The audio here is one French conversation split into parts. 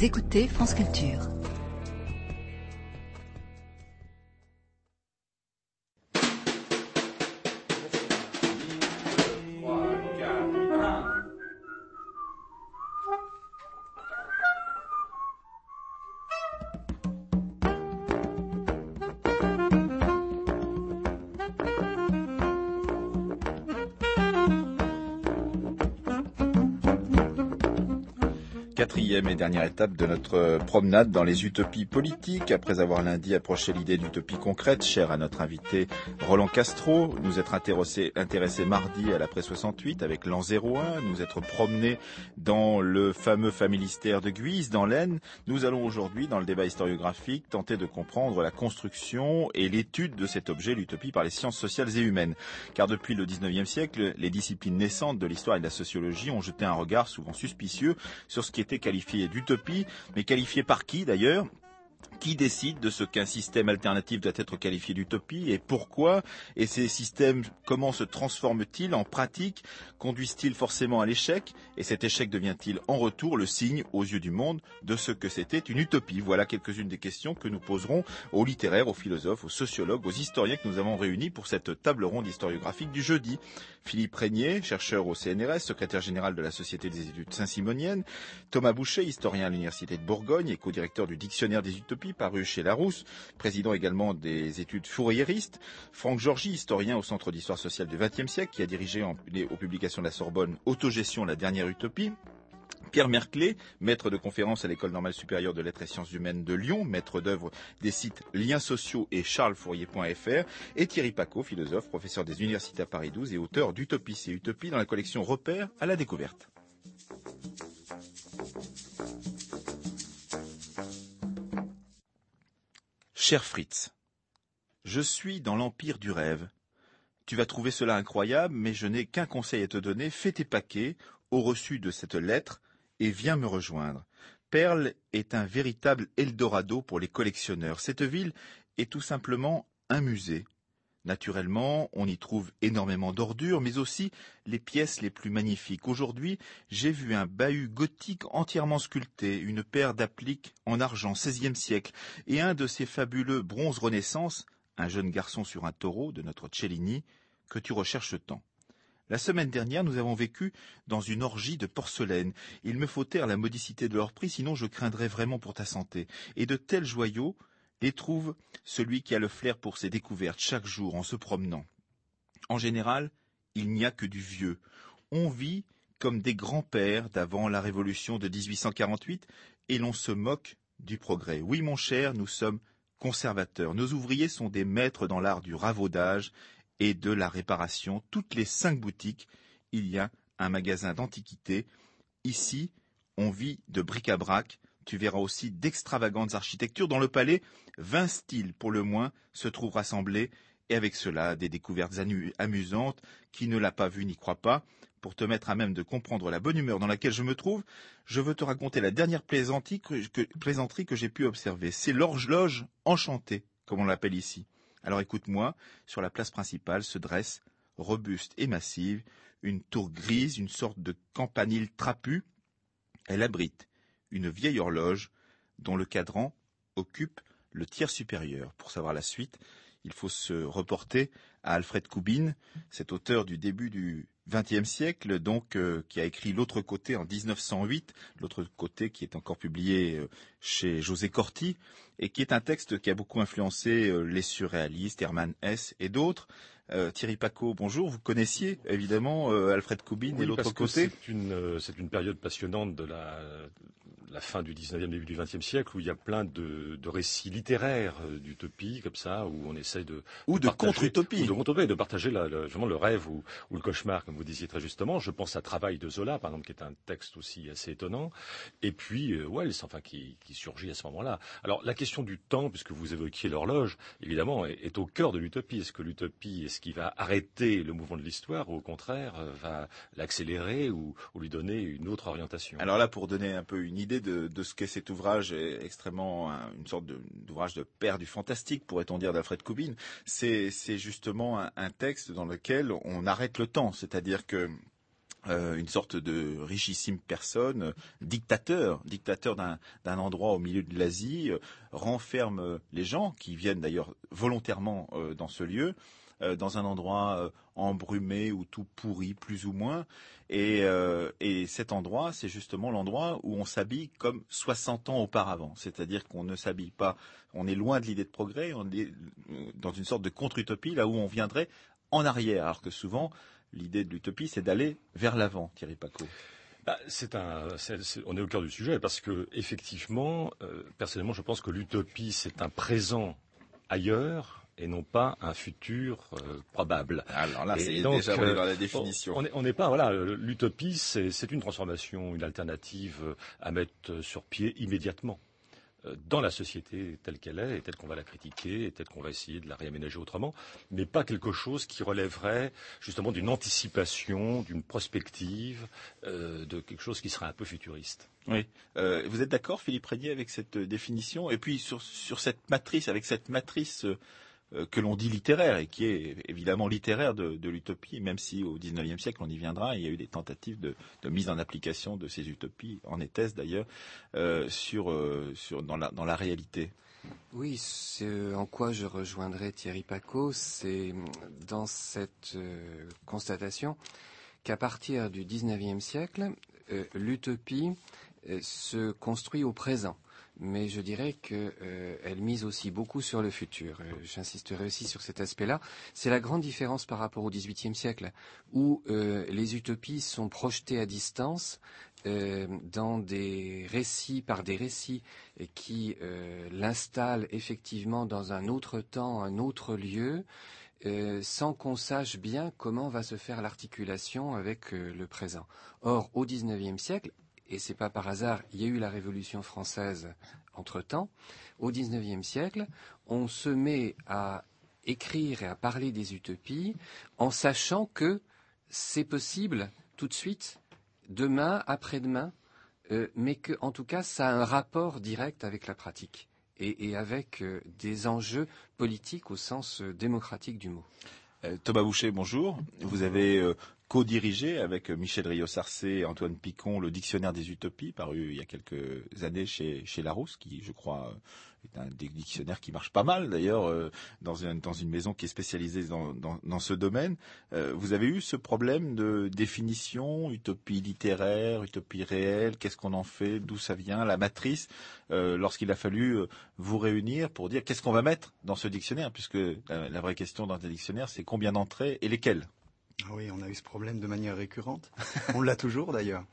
Vous écoutez France Culture. Quatrième et dernière étape de notre promenade dans les utopies politiques. Après avoir lundi approché l'idée d'utopie concrète, chère à notre invité Roland Castro, nous être intéressés mardi à l'après 68 avec l'an 01, nous être promenés dans le fameux familistère de Guise, dans l'Aisne. Nous allons aujourd'hui, dans le débat historiographique, tenter de comprendre la construction et l'étude de cet objet, l'utopie, par les sciences sociales et humaines. Car depuis le 19e siècle, les disciplines naissantes de l'histoire et de la sociologie ont jeté un regard souvent suspicieux sur ce qui était qualifié d'utopie, mais qualifié par qui d'ailleurs ? Qui décide de ce qu'un système alternatif doit être qualifié d'utopie et pourquoi? Et ces systèmes, comment se transforment-ils en pratique? Conduisent-ils forcément à l'échec? Et cet échec devient-il en retour le signe, aux yeux du monde, de ce que c'était une utopie? Voilà quelques-unes des questions que nous poserons aux littéraires, aux philosophes, aux sociologues, aux historiens que nous avons réunis pour cette table ronde historiographique du jeudi. Philippe Régnier, chercheur au CNRS, secrétaire général de la Société des études saint-simoniennes. Thomas Boucher, historien à l'Université de Bourgogne et co-directeur du Dictionnaire des utopies, paru chez Larousse, président également des études fourriéristes. Franck Georgy, historien au Centre d'histoire sociale du XXe siècle, qui a dirigé aux publications de la Sorbonne Autogestion, la dernière utopie. Pierre Merclé, maître de conférences à l'École normale supérieure de lettres et sciences humaines de Lyon, maître d'œuvre des sites Liens sociaux et charlesfourier.fr, et Thierry Pacaud, philosophe, professeur des universités à Paris 12 et auteur d'Utopies et Utopies dans la collection Repères à la découverte. Cher Fritz, je suis dans l'empire du rêve. Tu vas trouver cela incroyable, mais je n'ai qu'un conseil à te donner. Fais tes paquets au reçu de cette lettre et viens me rejoindre. Perle est un véritable Eldorado pour les collectionneurs. Cette ville est tout simplement un musée. Naturellement, on y trouve énormément d'ordures, mais aussi les pièces les plus magnifiques. Aujourd'hui, j'ai vu un bahut gothique entièrement sculpté, une paire d'appliques en argent, XVIe siècle, et un de ces fabuleux bronzes Renaissance, un jeune garçon sur un taureau de notre Cellini, que tu recherches tant. La semaine dernière, nous avons vécu dans une orgie de porcelaine. Il me faut taire la modicité de leur prix, sinon je craindrais vraiment pour ta santé. Et de tels joyaux les trouve celui qui a le flair pour ses découvertes chaque jour en se promenant. En général, il n'y a que du vieux. On vit comme des grands-pères d'avant la Révolution de 1848 et l'on se moque du progrès. Oui, mon cher, nous sommes conservateurs. Nos ouvriers sont des maîtres dans l'art du ravaudage et de la réparation. Toutes les 5 boutiques, il y a un magasin d'antiquités. Ici, on vit de bric-à-brac. Tu verras aussi d'extravagantes architectures. Dans le palais, 20 styles pour le moins se trouvent rassemblés, et avec cela, des découvertes amusantes. Qui ne l'a pas vu n'y croit pas. Pour te mettre à même de comprendre la bonne humeur dans laquelle je me trouve, je veux te raconter la dernière plaisanterie que j'ai pu observer. C'est l'horloge enchantée, comme on l'appelle ici. Alors écoute-moi, sur la place principale se dresse, robuste et massive, une tour grise, une sorte de campanile trapu. Elle abrite une vieille horloge dont le cadran occupe le tiers supérieur. Pour savoir la suite, il faut se reporter à Alfred Koubine, cet auteur du début du XXe siècle, donc qui a écrit L'autre côté en 1908, L'autre côté qui est encore publié chez José Corti, et qui est un texte qui a beaucoup influencé les surréalistes, Hermann Hesse et d'autres. Thierry Pacaud, bonjour. Vous connaissiez évidemment Alfred Koubine et L'autre côté. C'est une période passionnante de la fin du 19e, début du 20e siècle, où il y a plein de récits littéraires d'utopie, comme ça, où on essaye de contre-utopie. De partager vraiment le rêve ou le cauchemar, comme vous disiez très justement. Je pense à Travail de Zola, par exemple, qui est un texte aussi assez étonnant. Et puis, Wells, qui surgit à ce moment-là. Alors, la question du temps, puisque vous évoquiez l'horloge, évidemment, est au cœur de l'utopie. Est-ce que l'utopie est ce qui va arrêter le mouvement de l'histoire, ou au contraire, va l'accélérer ou lui donner une autre orientation? Alors là, pour donner un peu une idée de ce qu'est cet ouvrage, extrêmement une sorte d'ouvrage de père du fantastique, pourrait-on dire, d'Alfred Koubine, c'est justement un texte dans lequel on arrête le temps, c'est-à-dire que une sorte de richissime personne, dictateur d'un endroit au milieu de l'Asie, renferme les gens qui viennent d'ailleurs volontairement dans ce lieu, dans un endroit embrumé ou tout pourri plus ou moins. Et cet endroit, c'est justement l'endroit où on s'habille comme 60 ans auparavant. C'est-à-dire qu'on ne s'habille pas, on est loin de l'idée de progrès, on est dans une sorte de contre-utopie, là où on viendrait en arrière, alors que souvent, l'idée de l'utopie, c'est d'aller vers l'avant, Thierry Pacaud. On est au cœur du sujet parce que effectivement, personnellement, je pense que l'utopie, c'est un présent ailleurs et non pas un futur probable. Alors là, Et c'est donc, déjà dans la définition. On n'est pas, voilà, l'utopie, c'est une transformation, une alternative à mettre sur pied immédiatement dans la société telle qu'elle est, et telle qu'on va la critiquer, et telle qu'on va essayer de la réaménager autrement, mais pas quelque chose qui relèverait justement d'une anticipation, d'une prospective, de quelque chose qui serait un peu futuriste. Oui. Vous êtes d'accord, Philippe Régnier, avec cette définition? Et puis sur cette matrice, avec cette matrice que l'on dit littéraire, et qui est évidemment littéraire de l'utopie, même si au XIXe siècle, on y viendra, il y a eu des tentatives de mise en application de ces utopies, en était-ce d'ailleurs, dans la réalité. Oui, c'est en quoi je rejoindrai Thierry Pacaud, c'est dans cette constatation qu'à partir du XIXe siècle, l'utopie se construit au présent. Mais je dirais qu'elle mise aussi beaucoup sur le futur. J'insisterai aussi sur cet aspect-là. C'est la grande différence par rapport au XVIIIe siècle, où les utopies sont projetées à distance dans des récits, par des récits qui l'installent effectivement dans un autre temps, un autre lieu, sans qu'on sache bien comment va se faire l'articulation avec le présent. Or, au XIXe siècle, et c'est pas par hasard, il y a eu la Révolution française entre-temps, au XIXe siècle, on se met à écrire et à parler des utopies en sachant que c'est possible tout de suite, demain, après-demain, mais que, en tout cas, ça a un rapport direct avec la pratique et avec des enjeux politiques au sens démocratique du mot. Thomas Boucher, bonjour. Vous avez co-dirigé avec Michel Rio-Sarcé et Antoine Picon le Dictionnaire des Utopies, paru il y a quelques années chez Larousse, qui, je crois, est un des dictionnaires qui marche pas mal, d'ailleurs, dans une maison qui est spécialisée dans ce domaine. Vous avez eu ce problème de définition, utopie littéraire, utopie réelle, qu'est-ce qu'on en fait, d'où ça vient, la matrice, lorsqu'il a fallu vous réunir pour dire qu'est-ce qu'on va mettre dans ce dictionnaire, puisque la vraie question dans un dictionnaire, c'est combien d'entrées et lesquelles? Oui, on a eu ce problème de manière récurrente. On l'a toujours d'ailleurs.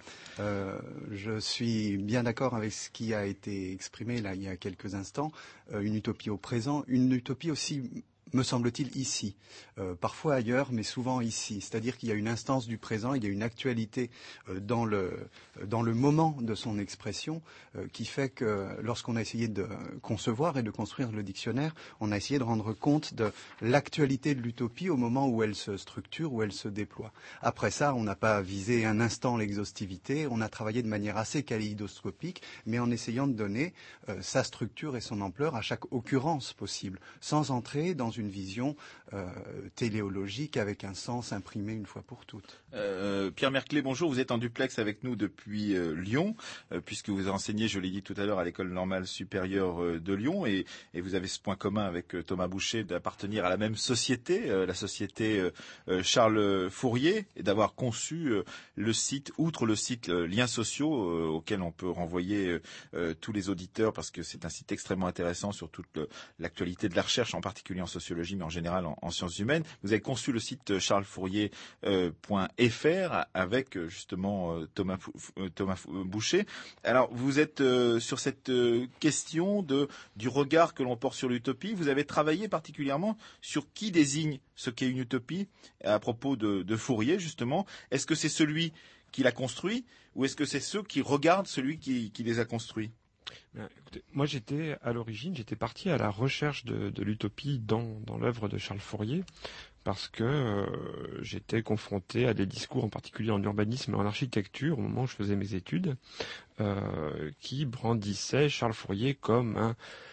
Je suis bien d'accord avec ce qui a été exprimé là il y a quelques instants. Une utopie au présent, une utopie aussi, me semble-t-il, ici. Parfois ailleurs, mais souvent ici. C'est-à-dire qu'il y a une instance du présent, il y a une actualité dans le moment de son expression qui fait que lorsqu'on a essayé de concevoir et de construire le dictionnaire, on a essayé de rendre compte de l'actualité de l'utopie au moment où elle se structure, où elle se déploie. Après ça, on n'a pas visé un instant l'exhaustivité, on a travaillé de manière assez kaléidoscopique, mais en essayant de donner sa structure et son ampleur à chaque occurrence possible, sans entrer dans une vision téléologique avec un sens imprimé une fois pour toutes. Pierre Merclé, bonjour. Vous êtes en duplex avec nous depuis Lyon, puisque vous enseignez, je l'ai dit tout à l'heure, à l'École normale supérieure de Lyon, et vous avez ce point commun avec Thomas Boucher d'appartenir à la même société, la société Charles Fourier, et d'avoir conçu le site, outre le site Liens sociaux, auquel on peut renvoyer tous les auditeurs, parce que c'est un site extrêmement intéressant sur toute l'actualité de la recherche, en particulier en sociologie, mais en général en sciences humaines. Vous avez conçu le site charlesfourier.fr avec justement Thomas Boucher. Alors, vous êtes sur cette question du regard que l'on porte sur l'utopie. Vous avez travaillé particulièrement sur qui désigne ce qu'est une utopie à propos de Fourier, justement. Est-ce que c'est celui qui l'a construit ou est-ce que c'est ceux qui regardent celui qui les a construits? Écoutez, moi j'étais parti à la recherche de l'utopie dans l'œuvre de Charles Fourier, parce que j'étais confronté à des discours, en particulier en urbanisme et en architecture, au moment où je faisais mes études, qui brandissaient Charles Fourier comme un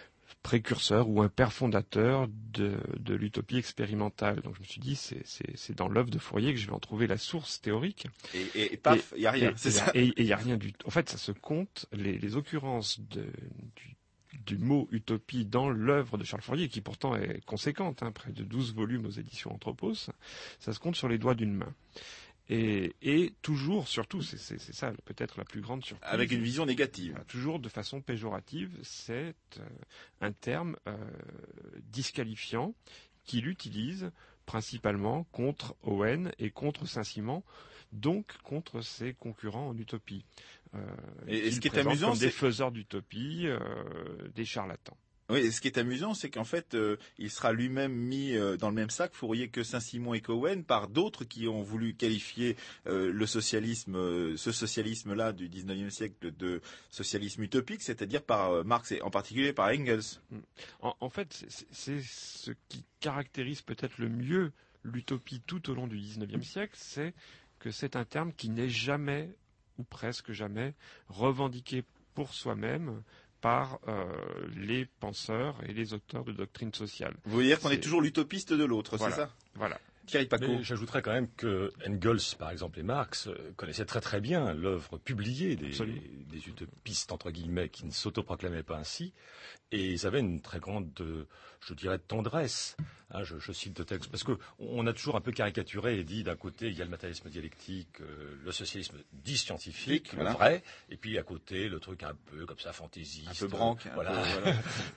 précurseur ou un père fondateur de l'utopie expérimentale. Donc je me suis dit, c'est dans l'œuvre de Fourier que je vais en trouver la source théorique. Et paf, il n'y a rien, c'est ça. Et il n'y a rien du tout. En fait, ça se compte, les occurrences du mot utopie dans l'œuvre de Charles Fourier, qui pourtant est conséquente, près de 12 volumes aux éditions Anthropos, ça se compte sur les doigts d'une main. Et toujours, surtout, c'est ça peut-être la plus grande surprise. Avec une vision négative. Toujours de façon péjorative, c'est un terme disqualifiant qu'il utilise principalement contre Owen et contre Saint-Simon, donc contre ses concurrents en utopie. Et ce qui est amusant, amusant, c'est des faiseurs d'utopie, des charlatans. Oui, et ce qui est amusant, c'est qu'en fait, il sera lui-même mis dans le même sac, Fourier, que Saint-Simon et Cohen, par d'autres qui ont voulu qualifier le socialisme, ce socialisme-là du 19e siècle de socialisme utopique, c'est-à-dire par Marx et en particulier par Engels. En fait, c'est ce qui caractérise peut-être le mieux l'utopie tout au long du 19e siècle, c'est que c'est un terme qui n'est jamais, ou presque jamais, revendiqué pour soi-même par les penseurs et les auteurs de doctrine sociale. Vous voulez dire qu'on est toujours l'utopiste de l'autre, voilà, c'est ça? Voilà. Thierry Paco. Mais j'ajouterais quand même que Engels, par exemple, et Marx connaissaient très très bien l'œuvre publiée des utopistes, entre guillemets, qui ne s'autoproclamaient pas ainsi, et ils avaient une très grande, je dirais, tendresse. Je cite de textes, parce que on a toujours un peu caricaturé et dit d'un côté il y a le matérialisme dialectique, le socialisme dit scientifique, voilà. le vrai, et puis à côté le truc un peu comme ça fantaisiste, un peu branque, voilà, voilà.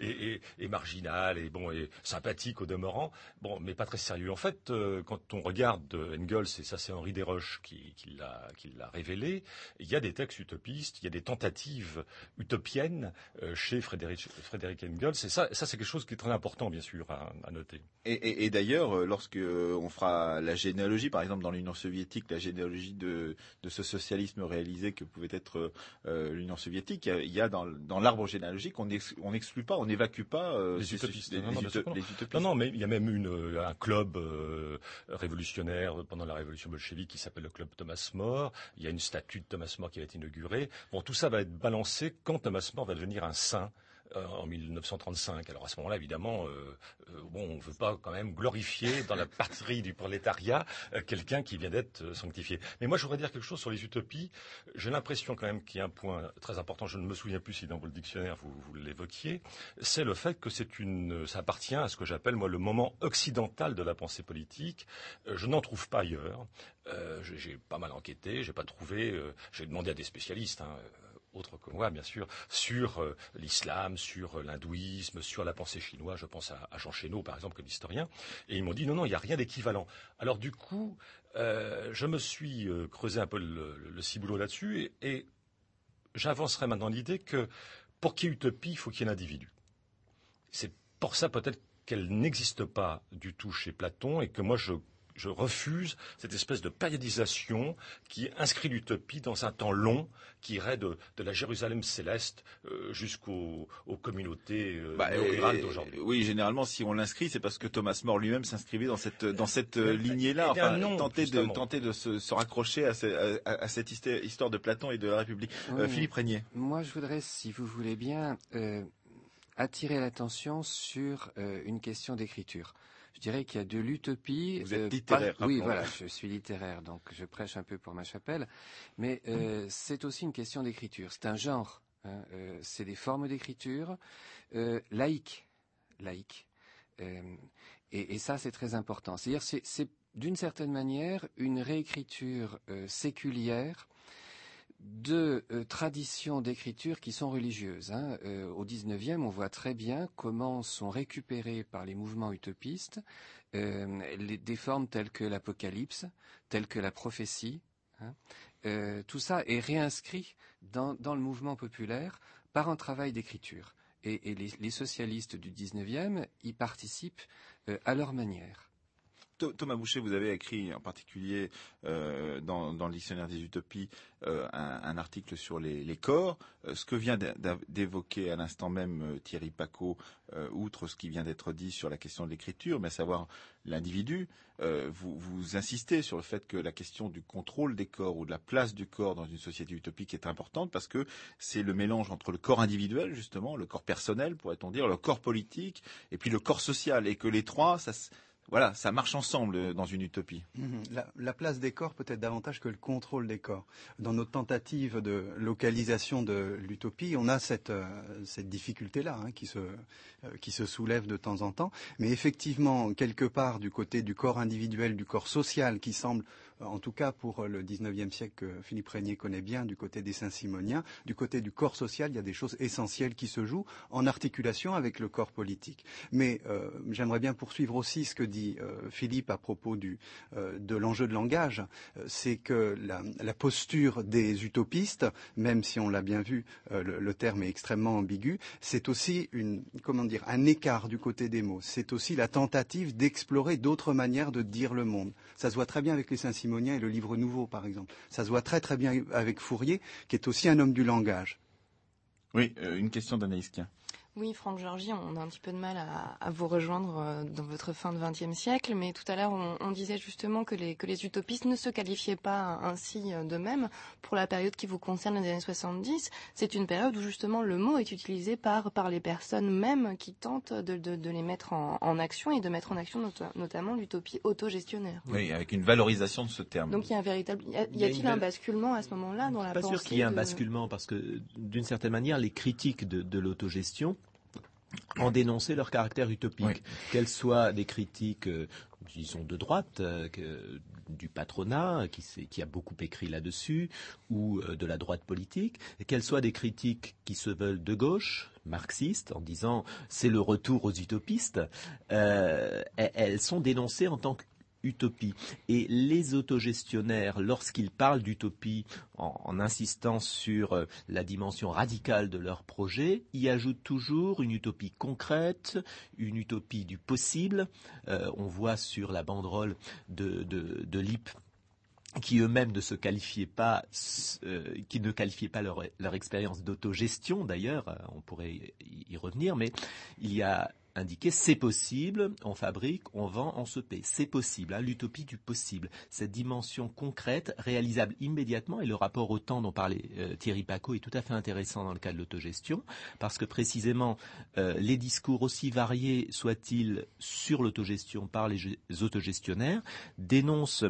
et marginal et sympathique au demeurant, mais pas très sérieux. En fait, quand on regarde Engels, et ça c'est Henri Desroches qui l'a révélé, il y a des textes utopistes, il y a des tentatives utopiennes chez Frédéric Engels, et ça c'est quelque chose qui est très important bien sûr à noter. Et d'ailleurs, lorsque on fera la généalogie, par exemple dans l'Union soviétique, la généalogie de ce socialisme réalisé que pouvait être l'Union soviétique, il y a dans l'arbre généalogique, on n'exclut pas, on n'évacue pas les utopistes. les utopistes. Non, mais il y a même un club révolutionnaire pendant la révolution bolchevique qui s'appelle le club Thomas More. Il y a une statue de Thomas More qui va être inaugurée. Bon, tout ça va être balancé quand Thomas More va devenir un saint. En 1935. Alors à ce moment-là, évidemment, on ne veut pas quand même glorifier dans la patrie du prolétariat quelqu'un qui vient d'être sanctifié. Mais moi, je voudrais dire quelque chose sur les utopies. J'ai l'impression quand même qu'il y a un point très important. Je ne me souviens plus si dans votre dictionnaire vous l'évoquiez. C'est le fait que ça appartient à ce que j'appelle moi le moment occidental de la pensée politique. Je n'en trouve pas ailleurs. J'ai pas mal enquêté. J'ai pas trouvé. J'ai demandé à des spécialistes. Autres que moi, bien sûr, sur l'islam, sur l'hindouisme, sur la pensée chinoise. Je pense à Jean Chénaud, par exemple, comme historien. Et ils m'ont dit, non, il n'y a rien d'équivalent. Alors du coup, je me suis creusé un peu le ciboulot là-dessus et j'avancerai maintenant l'idée que pour qu'il y ait utopie, il faut qu'il y ait un individu. C'est pour ça peut-être qu'elle n'existe pas du tout chez Platon et que moi je refuse cette espèce de périodisation qui inscrit l'utopie dans un temps long qui irait de la Jérusalem céleste jusqu'aux communautés rurales d'aujourd'hui. Oui, généralement, si on l'inscrit, c'est parce que Thomas More lui-même s'inscrivait dans cette lignée-là. Tenter de se raccrocher à cette histoire de Platon et de la République. Oui. Philippe Régnier. Moi, je voudrais, si vous voulez bien, attirer l'attention sur une question d'écriture. Je dirais qu'il y a de l'utopie. Vous êtes littéraire. Oui, voilà, je suis littéraire, donc je prêche un peu pour ma chapelle. Mais c'est aussi une question d'écriture. C'est un genre. C'est des formes d'écriture laïques. Et ça, c'est très important. C'est-à-dire, c'est d'une certaine manière une réécriture séculière de traditions d'écriture qui sont religieuses. Au XIXe, on voit très bien comment sont récupérées par les mouvements utopistes des formes telles que l'Apocalypse, telles que la prophétie. Tout ça est réinscrit dans le mouvement populaire par un travail d'écriture. Et les socialistes du XIXe y participent à leur manière. Thomas Boucher, vous avez écrit en particulier dans le dictionnaire des utopies un article sur les corps. Ce que vient d'évoquer à l'instant même Thierry Pacaud, outre ce qui vient d'être dit sur la question de l'écriture, mais à savoir l'individu, vous insistez sur le fait que la question du contrôle des corps ou de la place du corps dans une société utopique est importante parce que c'est le mélange entre le corps individuel, justement, le corps personnel, pourrait-on dire, le corps politique, et puis le corps social, et que les trois, ça marche ensemble dans une utopie. La place des corps peut-être davantage que le contrôle des corps. Dans notre tentative de localisation de l'utopie, on a cette difficulté-là qui se soulève de temps en temps. Mais effectivement, quelque part du côté du corps individuel, du corps social, qui semble, en tout cas pour le 19e siècle que Philippe Régnier connaît bien, du côté des Saint-Simoniens, du côté du corps social, il y a des choses essentielles qui se jouent en articulation avec le corps politique. Mais j'aimerais bien poursuivre aussi ce que dit Philippe à propos de l'enjeu de langage, c'est que la posture des utopistes, même si on l'a bien vu, le terme est extrêmement ambigu, c'est aussi un écart du côté des mots. C'est aussi la tentative d'explorer d'autres manières de dire le monde. Ça se voit très bien avec les Saint-Simoniens et le Livre Nouveau, par exemple. Ça se voit très très bien avec Fourier, qui est aussi un homme du langage. Oui, une question d'Anaïs Kien. Oui, Franck Georgy, on a un petit peu de mal à vous rejoindre dans votre fin de XXe siècle, mais tout à l'heure on disait justement que les utopistes ne se qualifiaient pas ainsi d'eux-mêmes pour la période qui vous concerne, les années 70. C'est une période où justement le mot est utilisé par les personnes mêmes qui tentent de les mettre en action et de mettre en action notamment l'utopie autogestionnaire. Oui, avec une valorisation de ce terme. Donc il y a un véritable, y a-t-il un basculement à ce moment-là dans la pensée? Je suis pas sûr qu'il y ait un basculement parce que d'une certaine manière les critiques de l'autogestion en dénoncer leur caractère utopique, oui. Qu'elles soient des critiques, disons, de droite, du patronat, qui a beaucoup écrit là-dessus, ou de la droite politique, qu'elles soient des critiques qui se veulent de gauche, marxistes, en disant c'est le retour aux utopistes, elles sont dénoncées en tant que utopie. Et les autogestionnaires, lorsqu'ils parlent d'utopie, en insistant sur la dimension radicale de leur projet, y ajoutent toujours une utopie concrète, une utopie du possible. On voit sur la banderole de l'IP qui eux-mêmes ne se qualifiaient pas, qui ne qualifiaient pas leur expérience d'autogestion d'ailleurs, on pourrait y revenir, mais il y a indiqué c'est possible, on fabrique, on vend, on se paie. C'est possible, l'utopie du possible. Cette dimension concrète, réalisable immédiatement, et le rapport au temps dont parlait Thierry Pacaud est tout à fait intéressant dans le cas de l'autogestion, parce que précisément les discours aussi variés soient-ils sur l'autogestion par les autogestionnaires dénoncent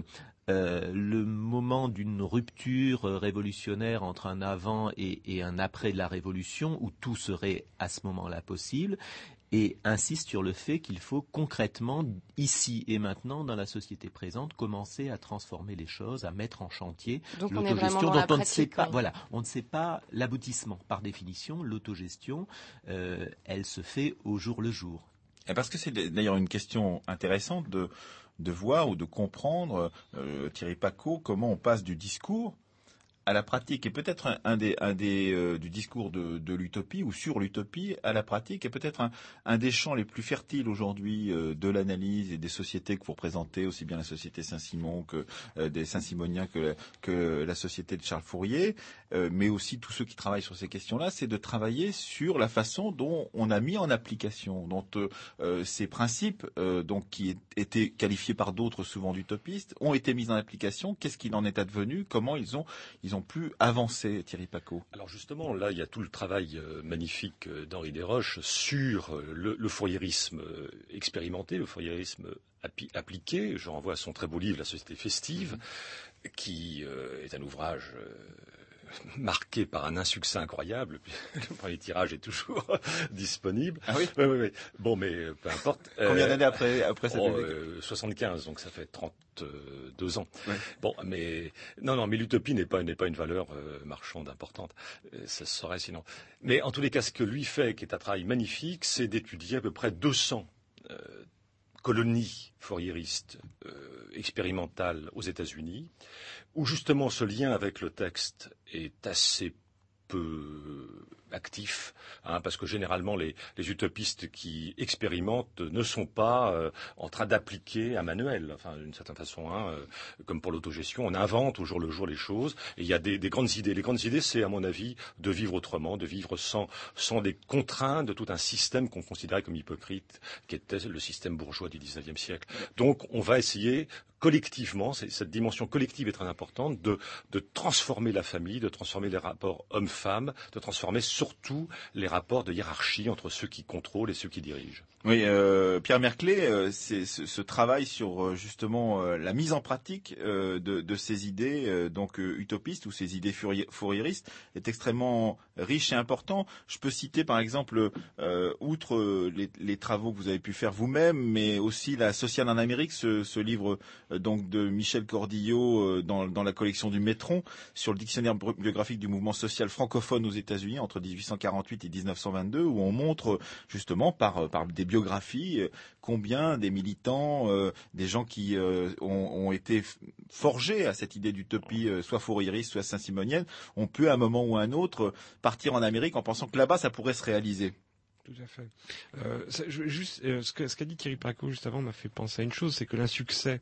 le moment d'une rupture révolutionnaire entre un avant et un après de la Révolution, où tout serait à ce moment-là possible, et insiste sur le fait qu'il faut concrètement, ici et maintenant, dans la société présente, commencer à transformer les choses, à mettre en chantier l'autogestion dont on ne sait pas. Oui. Voilà, on ne sait pas l'aboutissement. Par définition, l'autogestion, elle se fait au jour le jour. Et parce que c'est d'ailleurs une question intéressante de voir ou de comprendre, Thierry Pacaud, comment on passe du discours à la pratique, et peut-être du discours de l'utopie ou sur l'utopie à la pratique, et peut-être un des champs les plus fertiles aujourd'hui de l'analyse et des sociétés que vous représentez, aussi bien la société Saint-Simon que des Saint-Simoniens que la société de Charles Fourier, mais aussi tous ceux qui travaillent sur ces questions-là, c'est de travailler sur la façon dont on a mis en application, dont ces principes, donc qui étaient qualifiés par d'autres souvent d'utopistes, ont été mis en application. Qu'est-ce qu'il en est advenu? Comment ils ont pu avancer, Thierry Pacaud? Alors justement, là, il y a tout le travail magnifique d'Henri Desroches sur le fouriérisme expérimenté, le fouriérisme appliqué. Je renvoie à son très beau livre, La société festive, qui est un ouvrage marqué par un insuccès incroyable. Le premier tirage est toujours disponible. Ah oui? Oui. Bon, mais peu importe. Combien d'années après cette 75, donc ça fait 32 ans. Ouais. Bon, mais non, mais l'utopie n'est pas une valeur marchande importante. Ça serait sinon. Mais en tous les cas, ce que lui fait, qui est un travail magnifique, c'est d'étudier à peu près 200 colonies fouriéristes expérimentales aux États-Unis, où justement ce lien avec le texte est assez peu actif, parce que généralement les utopistes qui expérimentent ne sont pas en train d'appliquer un manuel. Enfin, d'une certaine façon, comme pour l'autogestion, on invente au jour le jour les choses. Et il y a des grandes idées. Les grandes idées, c'est à mon avis de vivre autrement, de vivre sans des contraintes de tout un système qu'on considérait comme hypocrite, qui était le système bourgeois du XIXe siècle. Donc, on va essayer collectivement, cette dimension collective est très importante, de transformer la famille, de transformer les rapports hommes-femmes, de transformer surtout les rapports de hiérarchie entre ceux qui contrôlent et ceux qui dirigent. Oui, Pierre Merclé, c'est ce travail sur justement la mise en pratique de ces idées utopistes ou ces idées fourriéristes est extrêmement riche et important. Je peux citer par exemple, outre les travaux que vous avez pu faire vous-même, mais aussi La sociale en Amérique, ce livre donc de Michel Cordillo dans la collection du Métron sur le dictionnaire biographique du mouvement social francophone aux États-Unis entre 1848 et 1922, où on montre justement par des biographies combien des militants, des gens qui ont été forgés à cette idée d'utopie, soit fourriériste, soit saint-simonienne, ont pu à un moment ou à un autre partir en Amérique en pensant que là-bas ça pourrait se réaliser. Tout à fait. Ce qu'a dit Thierry Paco juste avant m'a fait penser à une chose, c'est que l'insuccès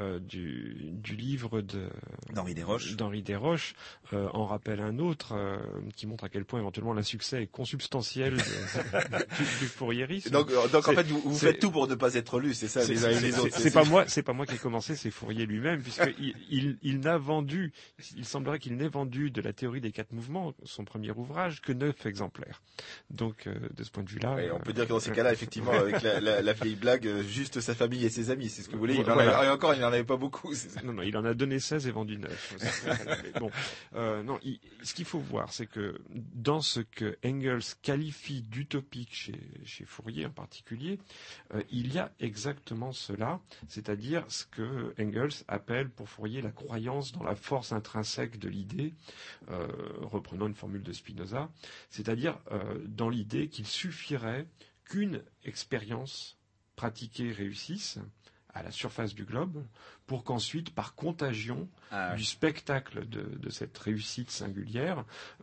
du livre d'Henri Desroches en rappelle un autre qui montre à quel point éventuellement l'insuccès est consubstantiel du fourriérisme. Donc en fait vous faites tout pour ne pas être lu, c'est ça les uns et les autres. C'est pas moi qui ai commencé, c'est Fourier lui-même, puisque il n'a vendu, il semblerait qu'il n'ait vendu de la théorie des 4 mouvements, son premier ouvrage, que 9 exemplaires. Donc de ce point de vue-là. Oui, on peut dire que dans ces cas-là, effectivement, avec la vieille blague, juste sa famille et ses amis, c'est ce que vous voulez. Et encore, il n'en avait pas beaucoup. Non, il en a donné 16 et vendu 9. Bon, ce qu'il faut voir, c'est que dans ce que Engels qualifie d'utopique chez Fourier en particulier, il y a exactement cela, c'est-à-dire ce que Engels appelle pour Fourier la croyance dans la force intrinsèque de l'idée, reprenant une formule de Spinoza, c'est-à-dire dans l'idée qu'il suffirait qu'une expérience pratiquée réussisse à la surface du globe pour qu'ensuite, par contagion du spectacle de cette réussite singulière,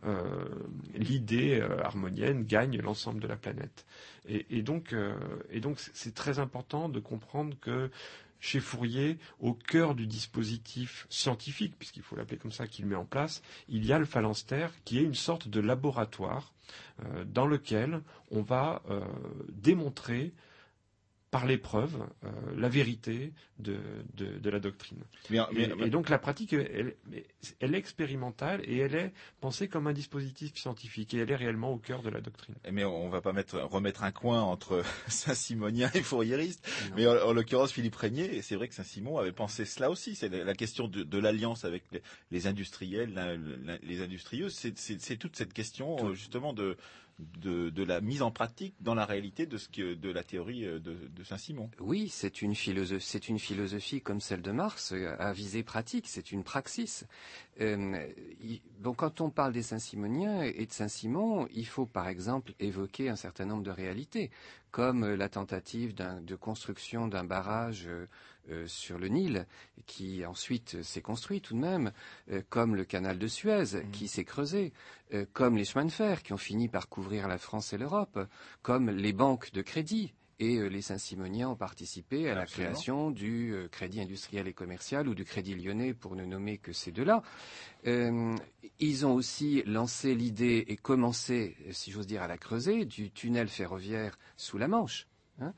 l'idée harmonienne gagne l'ensemble de la planète. Et donc c'est très important de comprendre que chez Fourier, au cœur du dispositif scientifique, puisqu'il faut l'appeler comme ça, qu'il met en place, il y a le phalanstère qui est une sorte de laboratoire dans lequel on va démontrer par l'épreuve la vérité de la doctrine. Et donc la pratique, elle est expérimentale et elle est pensée comme un dispositif scientifique et elle est réellement au cœur de la doctrine. Mais on ne va pas remettre un coin entre saint-simonien et fourriériste. Non. Mais en l'occurrence, Philippe Régnier, c'est vrai que Saint-Simon avait pensé cela aussi. C'est la question de l'alliance avec les industriels, les industrieux. C'est toute cette question justement de la mise en pratique dans la réalité de la théorie de Saint-Simon. Oui, c'est une philosophie comme celle de Marx, à visée pratique, c'est une praxis. Donc quand on parle des Saint-Simoniens et de Saint-Simon, il faut par exemple évoquer un certain nombre de réalités, comme la tentative de construction d'un barrage sur le Nil, qui ensuite s'est construit tout de même, comme le canal de Suez, qui s'est creusé, comme les chemins de fer qui ont fini par couvrir la France et l'Europe, comme les banques de crédit. Et les Saint-Simoniens ont participé à la création du Crédit industriel et commercial ou du Crédit lyonnais, pour ne nommer que ces deux-là. Ils ont aussi lancé l'idée et commencé, si j'ose dire, à la creuser, du tunnel ferroviaire sous la Manche.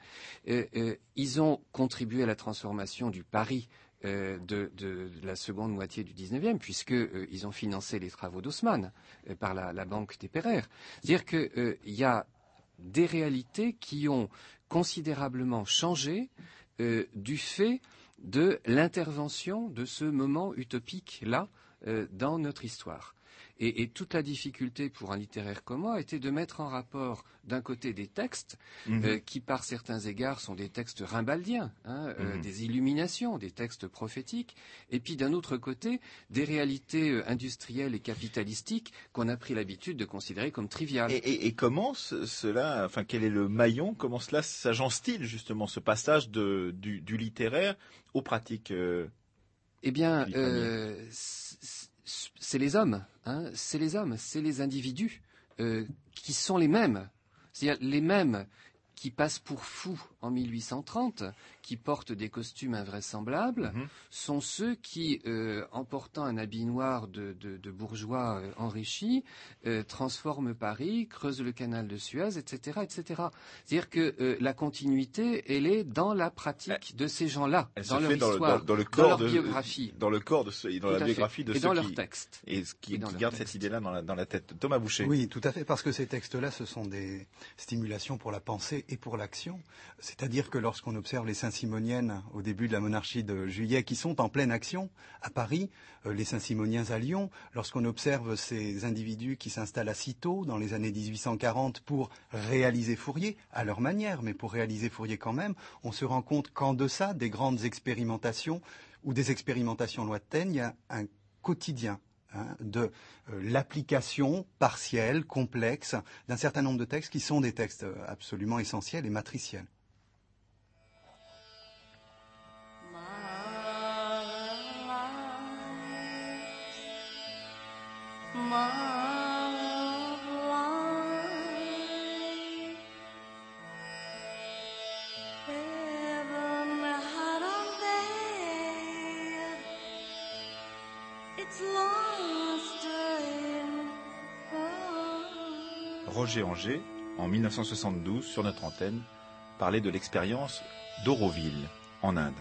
Ils ont contribué à la transformation du Paris de la seconde moitié du 19e, puisqu'ils ont financé les travaux d'Haussmann par la Banque des Pereire. C'est-à-dire qu'il y a des réalités qui ont considérablement changé du fait de l'intervention de ce moment utopique-là dans notre histoire. Et toute la difficulté pour un littéraire comme moi était de mettre en rapport d'un côté des textes qui par certains égards sont des textes rimbaldiens, des illuminations, des textes prophétiques, et puis d'un autre côté des réalités industrielles et capitalistiques qu'on a pris l'habitude de considérer comme triviales. Et comment cela, enfin quel est le maillon, comment cela s'agence-t-il justement ce passage du littéraire aux pratiques Eh bien, c'est les hommes, c'est les individus qui sont les mêmes. C'est-à-dire les mêmes qui passent pour fous en 1830, qui portent des costumes invraisemblables, sont ceux qui, en portant un habit noir de bourgeois enrichis, transforment Paris, creusent le canal de Suez, etc., etc. C'est-à-dire que la continuité, elle est dans la pratique de ces gens-là, dans leur histoire, dans le corps dans leur biographie. Dans le corps dans la biographie de et ceux dans leur texte. Et qui gardent cette idée-là dans la tête. Thomas Boucher. Oui, tout à fait, parce que ces textes-là, ce sont des stimulations pour la pensée et pour l'action. C'est-à-dire que lorsqu'on observe les Saint-Simoniennes au début de la monarchie de Juillet, qui sont en pleine action à Paris, les Saint-Simoniens à Lyon, lorsqu'on observe ces individus qui s'installent à Cîteaux dans les années 1840 pour réaliser Fourier, à leur manière, mais pour réaliser Fourier quand même, on se rend compte qu'en deçà des grandes expérimentations ou des expérimentations lointaines, il y a un quotidien de l'application partielle, complexe, d'un certain nombre de textes qui sont des textes absolument essentiels et matriciels. Roger Anger, en 1972, sur notre antenne, parlait de l'expérience d'Auroville, en Inde.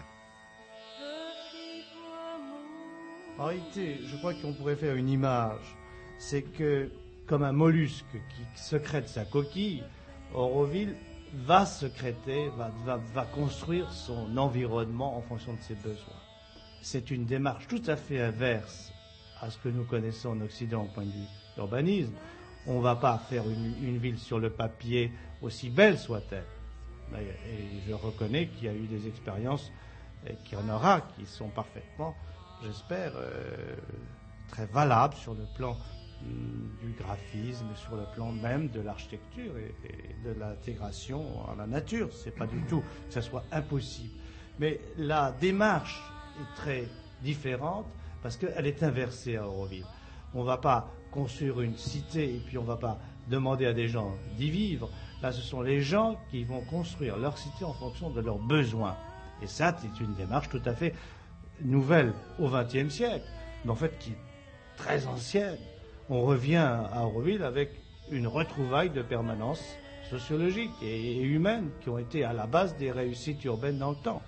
En réalité, je crois qu'on pourrait faire une image. C'est que, comme un mollusque qui secrète sa coquille, Auroville va secréter, va construire son environnement en fonction de ses besoins. C'est une démarche tout à fait inverse à ce que nous connaissons en Occident au point de vue urbanisme. On ne va pas faire une ville sur le papier, aussi belle soit-elle. Et je reconnais qu'il y a eu des expériences, et qu'il y en aura, qui sont parfaitement, j'espère, très valables sur le plan du graphisme, sur le plan même de l'architecture et de l'intégration à la nature. C'est pas du tout que ça soit impossible. Mais la démarche est très différente parce qu'elle est inversée à Auroville. On ne va pas construire une cité et puis on ne va pas demander à des gens d'y vivre. Là, ce sont les gens qui vont construire leur cité en fonction de leurs besoins. Et ça, c'est une démarche tout à fait nouvelle au XXe siècle, mais en fait qui est très ancienne. On revient à Auroville avec une retrouvaille de permanence sociologique et humaine qui ont été à la base des réussites urbaines dans le temps.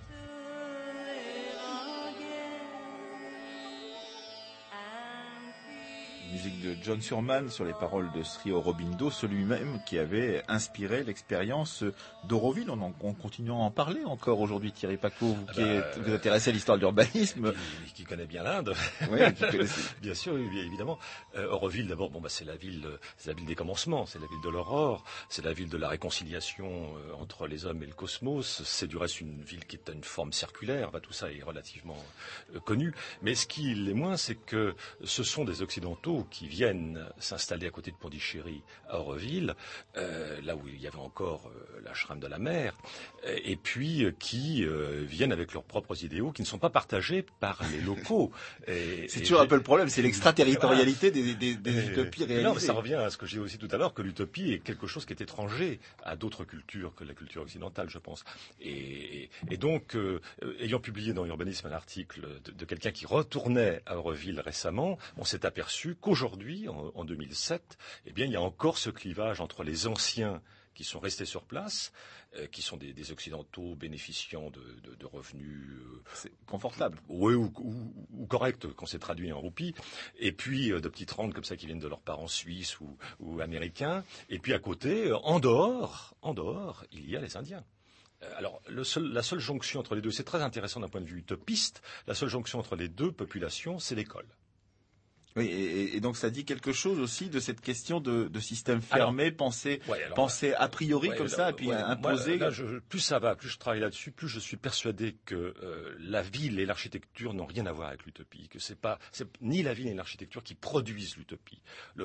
Musique de John Surman sur les paroles de Sri Aurobindo, celui-même qui avait inspiré l'expérience d'Auroville. On continue à en parler encore aujourd'hui, Thierry Paco, vous qui êtes intéressé à l'histoire de l'urbanisme. Qui connaît bien l'Inde. Oui, bien sûr, oui, bien évidemment. Auroville, d'abord, c'est la ville des commencements, c'est la ville de l'aurore, c'est la ville de la réconciliation entre les hommes et le cosmos. C'est du reste une ville qui est à une forme circulaire. Tout ça est relativement connu. Mais ce qui l'est moins, c'est que ce sont des Occidentaux qui viennent s'installer à côté de Pondichéry à Auroville, là où il y avait encore l'ashram de la mer, et puis qui viennent avec leurs propres idéaux qui ne sont pas partagés par les locaux. C'est toujours un peu le problème, c'est l'extraterritorialité des utopies réalisées. Non, mais ça revient à ce que j'ai dit aussi tout à l'heure, que l'utopie est quelque chose qui est étranger à d'autres cultures que la culture occidentale, je pense. Et donc, ayant publié dans Urbanisme un article de quelqu'un qui retournait à Auroville récemment, on s'est aperçu qu'aujourd'hui, en 2007, eh bien, il y a encore ce clivage entre les anciens qui sont restés sur place, qui sont des occidentaux bénéficiant de revenus confortables, oui, ou corrects quand c'est traduit en roupies, et puis de petites rentes comme ça qui viennent de leurs parents suisses ou américains, et puis à côté, en dehors, il y a les Indiens. Alors, la seule jonction entre les deux, c'est très intéressant d'un point de vue utopiste, la seule jonction entre les deux populations, c'est l'école. Oui, et donc ça dit quelque chose aussi de cette question de système fermé, pensé a priori comme ça, et puis imposé. Plus ça va, plus je travaille là-dessus, plus je suis persuadé que la ville et l'architecture n'ont rien à voir avec l'utopie, que c'est ni la ville ni l'architecture qui produisent l'utopie.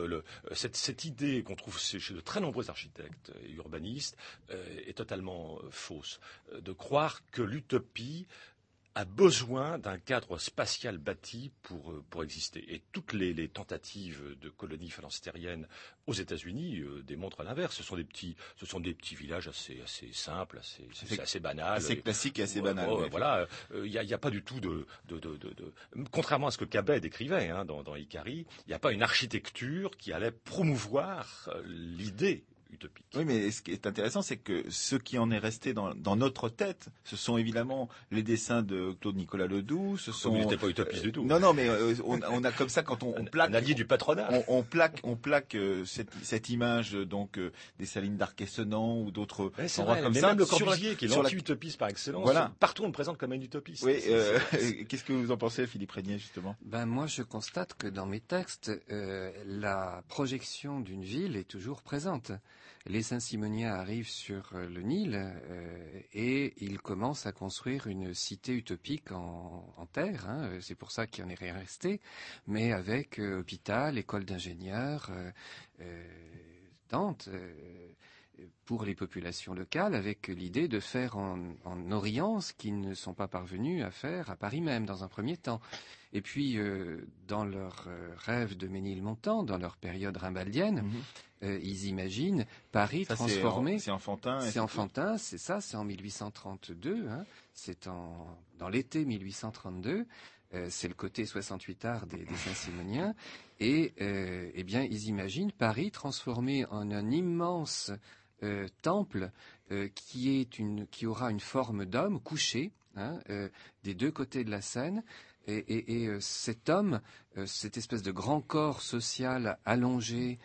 Cette idée qu'on trouve chez de très nombreux architectes et urbanistes est totalement fausse. De croire que l'utopie a besoin d'un cadre spatial bâti pour exister. Et toutes les tentatives de colonies phalanstériennes aux États-Unis démontrent l'inverse. Ce sont des petits villages assez simples, assez banals. Assez classique et assez banal. Ouais. Voilà, il y a pas du tout de contrairement à ce que Cabet décrivait dans Icari, il n'y a pas une architecture qui allait promouvoir l'idée utopique. Oui, mais ce qui est intéressant, c'est que ce qui en est resté dans notre tête, ce sont évidemment les dessins de Claude-Nicolas Ledoux. Il n'était pas utopiste du tout. Non, mais on a comme ça quand on plaque un allié du patronat. On plaque cette image donc des Salines d'Arc-et-Senans ou d'autres endroits comme ça. Même Le Corbusier, qui est l'anti-utopiste par excellence. Voilà. Partout on le présente comme un utopiste. Oui. Qu'est-ce que vous en pensez, Philippe Régnier, justement? Moi, je constate que dans mes textes, la projection d'une ville est toujours présente. Les Saint-Simoniens arrivent sur le Nil et ils commencent à construire une cité utopique en terre. C'est pour ça qu'il n'y en est rien resté, mais avec hôpital, école d'ingénieurs, tentes pour les populations locales, avec l'idée de faire en Orient ce qu'ils ne sont pas parvenus à faire à Paris même, dans un premier temps. Et puis, dans leur rêve de Ménilmontant, dans leur période rimbaldienne, ils imaginent Paris transformé. C'est enfantin. C'est enfantin, c'est ça, c'est en 1832, c'est dans l'été 1832. C'est le côté 68 art des Saint-Simoniens. Et ils imaginent Paris transformé en un immense temple qui aura une forme d'homme couché des deux côtés de la Seine. Et cet homme, cette espèce de grand corps social allongé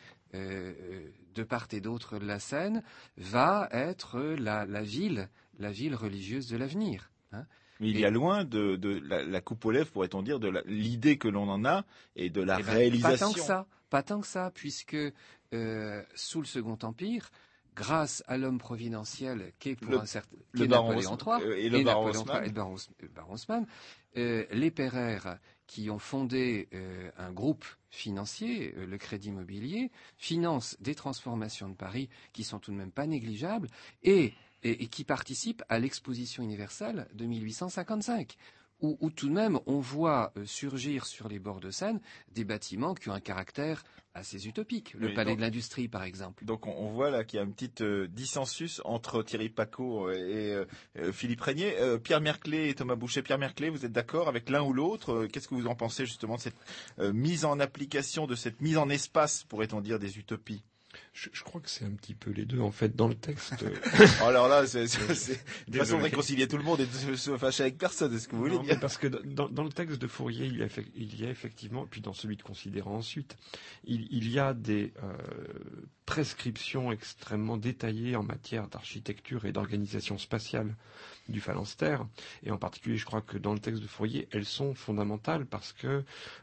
de part et d'autre de la Seine, va être la ville religieuse de l'avenir. Mais il y a loin de la coupe aux lèvres, pourrait-on dire, de l'idée que l'on en a et de la réalisation. Pas tant que ça, puisque sous le Second Empire, grâce à l'homme providentiel qu'est Napoléon III et le baron Haussmann, les Pereire qui ont fondé un groupe financier, le Crédit Immobilier, financent des transformations de Paris qui sont tout de même pas négligeables et qui participent à l'exposition universelle de 1855. Où tout de même on voit surgir sur les bords de Seine des bâtiments qui ont un caractère assez utopique. Le Palais de l'Industrie, par exemple. Donc on voit là qu'il y a une petite dissensus entre Thierry Pacaud et Philippe Régnier. Pierre Merclé et Thomas Boucher. Pierre Merclé, vous êtes d'accord avec l'un ou l'autre? Qu'est-ce que vous en pensez justement de cette mise en application, de cette mise en espace, pourrait-on dire, des utopies? Je crois que c'est un petit peu les deux, en fait, dans le texte. Alors là, c'est une façon de réconcilier tout le monde et de se fâcher avec personne, est-ce que vous voulez dire? Parce que dans le texte de Fourier, il y a effectivement, puis dans celui de Considérant ensuite, il y a des prescriptions extrêmement détaillées en matière d'architecture et d'organisation spatiale du phalanstère. Et en particulier, je crois que dans le texte de Fourier, elles sont fondamentales parce que,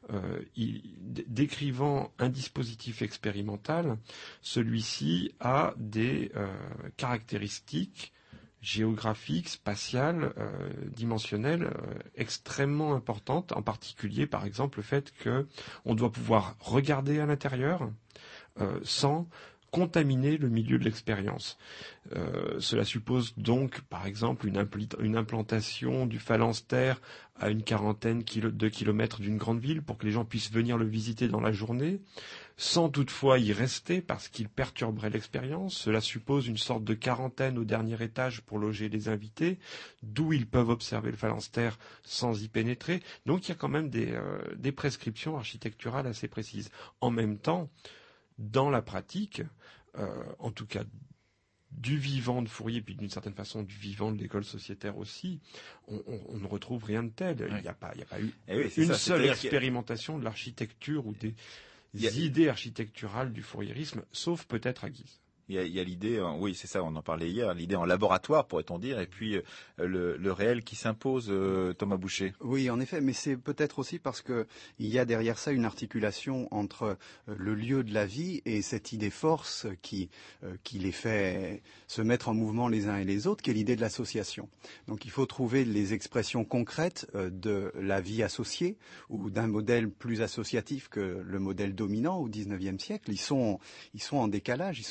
décrivant un dispositif expérimental, celui-ci a des caractéristiques géographiques, spatiales, dimensionnelles extrêmement importantes. En particulier, par exemple, le fait qu'on doit pouvoir regarder à l'intérieur sans contaminer le milieu de l'expérience. Cela suppose donc, par exemple, une implantation du phalanstère à une quarantaine de kilomètres d'une grande ville pour que les gens puissent venir le visiter dans la journée, sans toutefois y rester parce qu'il perturberait l'expérience. Cela suppose une sorte de quarantaine au dernier étage pour loger les invités, d'où ils peuvent observer le phalanstère sans y pénétrer. Donc il y a quand même des prescriptions architecturales assez précises. En même temps, dans la pratique, en tout cas du vivant de Fourier, puis d'une certaine façon du vivant de l'école sociétaire aussi, on ne retrouve rien de tel. Il n'y a pas eu une seule expérimentation de l'architecture ou des idées architecturales du fourierisme, sauf peut-être à Guise. Il y a l'idée, oui, c'est ça, on en parlait hier, l'idée en laboratoire, pourrait-on dire, et puis le réel qui s'impose, Thomas Boucher. Oui, en effet, mais c'est peut-être aussi parce que il y a derrière ça une articulation entre le lieu de la vie et cette idée force qui les fait se mettre en mouvement les uns et les autres, qui est l'idée de l'association. Donc il faut trouver les expressions concrètes de la vie associée ou d'un modèle plus associatif que le modèle dominant au XIXe siècle. Ils sont en décalage, ils sont en écart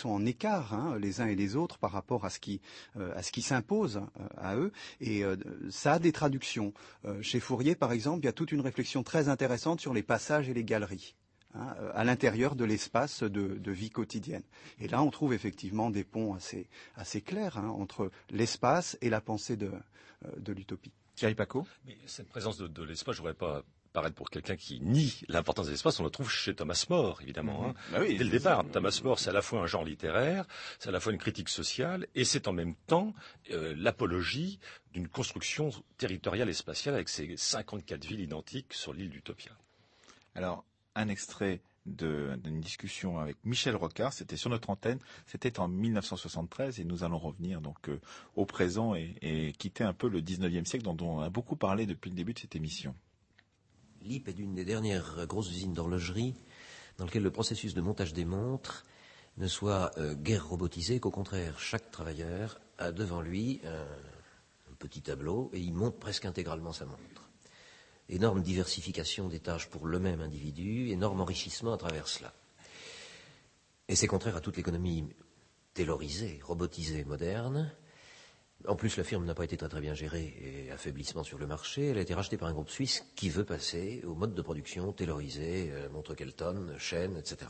l'écart, les uns et les autres, par rapport à ce qui s'impose à eux. Et ça a des traductions. Chez Fourier, par exemple, il y a toute une réflexion très intéressante sur les passages et les galeries, à l'intérieur de l'espace de vie quotidienne. Et là, on trouve effectivement des ponts assez clairs entre l'espace et la pensée de l'utopie. Thierry Pacaud. Mais cette présence de l'espace, je ne voudrais pas paraître pour quelqu'un qui nie l'importance de l'espace, on le trouve chez Thomas More, évidemment. Bah oui, dès le départ, Thomas More, c'est à la fois un genre littéraire, c'est à la fois une critique sociale, et c'est en même temps l'apologie d'une construction territoriale et spatiale avec ses 54 villes identiques sur l'île d'Utopia. Alors, un extrait d'une discussion avec Michel Rocard, c'était sur notre antenne, c'était en 1973, et nous allons revenir donc au présent et quitter un peu le 19e siècle dont on a beaucoup parlé depuis le début de cette émission. LIP est d'une des dernières grosses usines d'horlogerie dans lequel le processus de montage des montres ne soit guère robotisé, qu'au contraire, chaque travailleur a devant lui un petit tableau et il monte presque intégralement sa montre. Énorme diversification des tâches pour le même individu, énorme enrichissement à travers cela. Et c'est contraire à toute l'économie taylorisée, robotisée, moderne. En plus, la firme n'a pas été très très bien gérée et affaiblissement sur le marché. Elle a été rachetée par un groupe suisse qui veut passer au mode de production taylorisé, montre Kelton, chaîne, etc.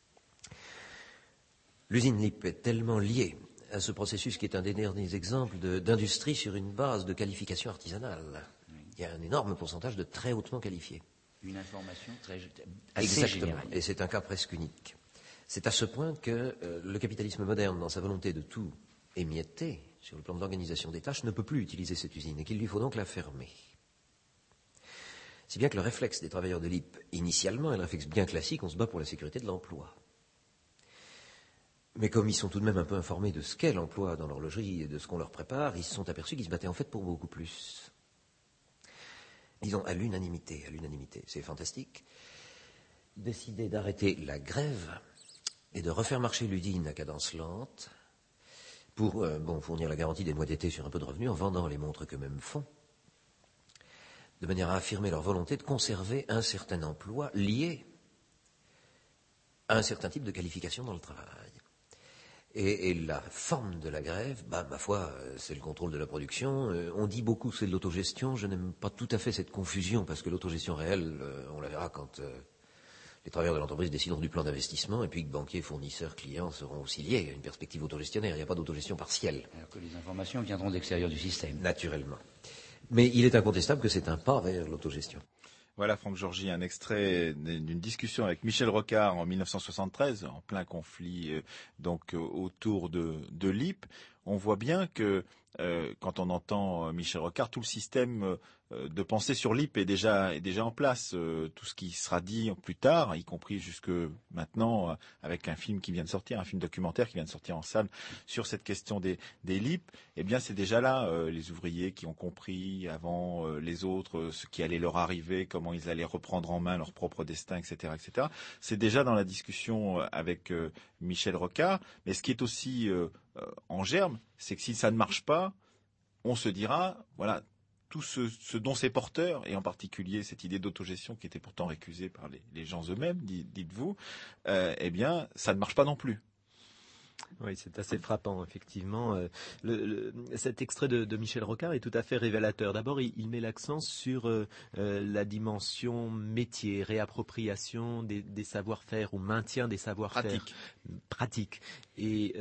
L'usine LIP est tellement liée à ce processus qui est un des derniers exemples d'industrie sur une base de qualification artisanale. Il y a un énorme pourcentage de très hautement qualifiés. Une information assez Exactement. générale. Et c'est un cas presque unique. C'est à ce point que le capitalisme moderne, dans sa volonté de tout émietter sur le plan de l'organisation des tâches, ne peut plus utiliser cette usine et qu'il lui faut donc la fermer. Si bien que le réflexe des travailleurs de LIP, initialement, est un réflexe bien classique, on se bat pour la sécurité de l'emploi. Mais comme ils sont tout de même un peu informés de ce qu'est l'emploi dans l'horlogerie et de ce qu'on leur prépare, ils se sont aperçus qu'ils se battaient en fait pour beaucoup plus. Disons à l'unanimité, c'est fantastique, décider d'arrêter la grève et de refaire marcher l'usine à cadence lente pour fournir la garantie des mois d'été sur un peu de revenus en vendant les montres qu'eux-mêmes font, de manière à affirmer leur volonté de conserver un certain emploi lié à un certain type de qualification dans le travail. Et la forme de la grève, ma foi, c'est le contrôle de la production. On dit beaucoup c'est de l'autogestion. Je n'aime pas tout à fait cette confusion parce que l'autogestion réelle, on la verra quand les travailleurs de l'entreprise décideront du plan d'investissement et puis que banquiers, fournisseurs, clients seront aussi liés à une perspective autogestionnaire. Il n'y a pas d'autogestion partielle. Alors que les informations viendront de l'extérieur du système. Naturellement. Mais il est incontestable que c'est un pas vers l'autogestion. Voilà, Franck Georgy, un extrait d'une discussion avec Michel Rocard en 1973, en plein conflit autour de LIP. On voit bien que quand on entend Michel Rocard, tout le système de pensée sur LIP est déjà en place. Tout ce qui sera dit plus tard, y compris jusque maintenant, avec un film qui vient de sortir, un film documentaire qui vient de sortir en salle sur cette question des LIP, eh bien c'est déjà là les ouvriers qui ont compris avant les autres ce qui allait leur arriver, comment ils allaient reprendre en main leur propre destin, etc., etc. C'est déjà dans la discussion avec Michel Rocard. Mais ce qui est aussi en germe, c'est que si ça ne marche pas, on se dira, voilà, tout ce dont c'est porteur, et en particulier cette idée d'autogestion qui était pourtant récusée par les gens eux-mêmes, dites-vous, eh bien, ça ne marche pas non plus. Oui, c'est assez frappant, effectivement. Cet extrait de Michel Rocard est tout à fait révélateur. D'abord, il met l'accent sur la dimension métier, réappropriation des savoir-faire ou maintien des savoir-faire. Pratique. Et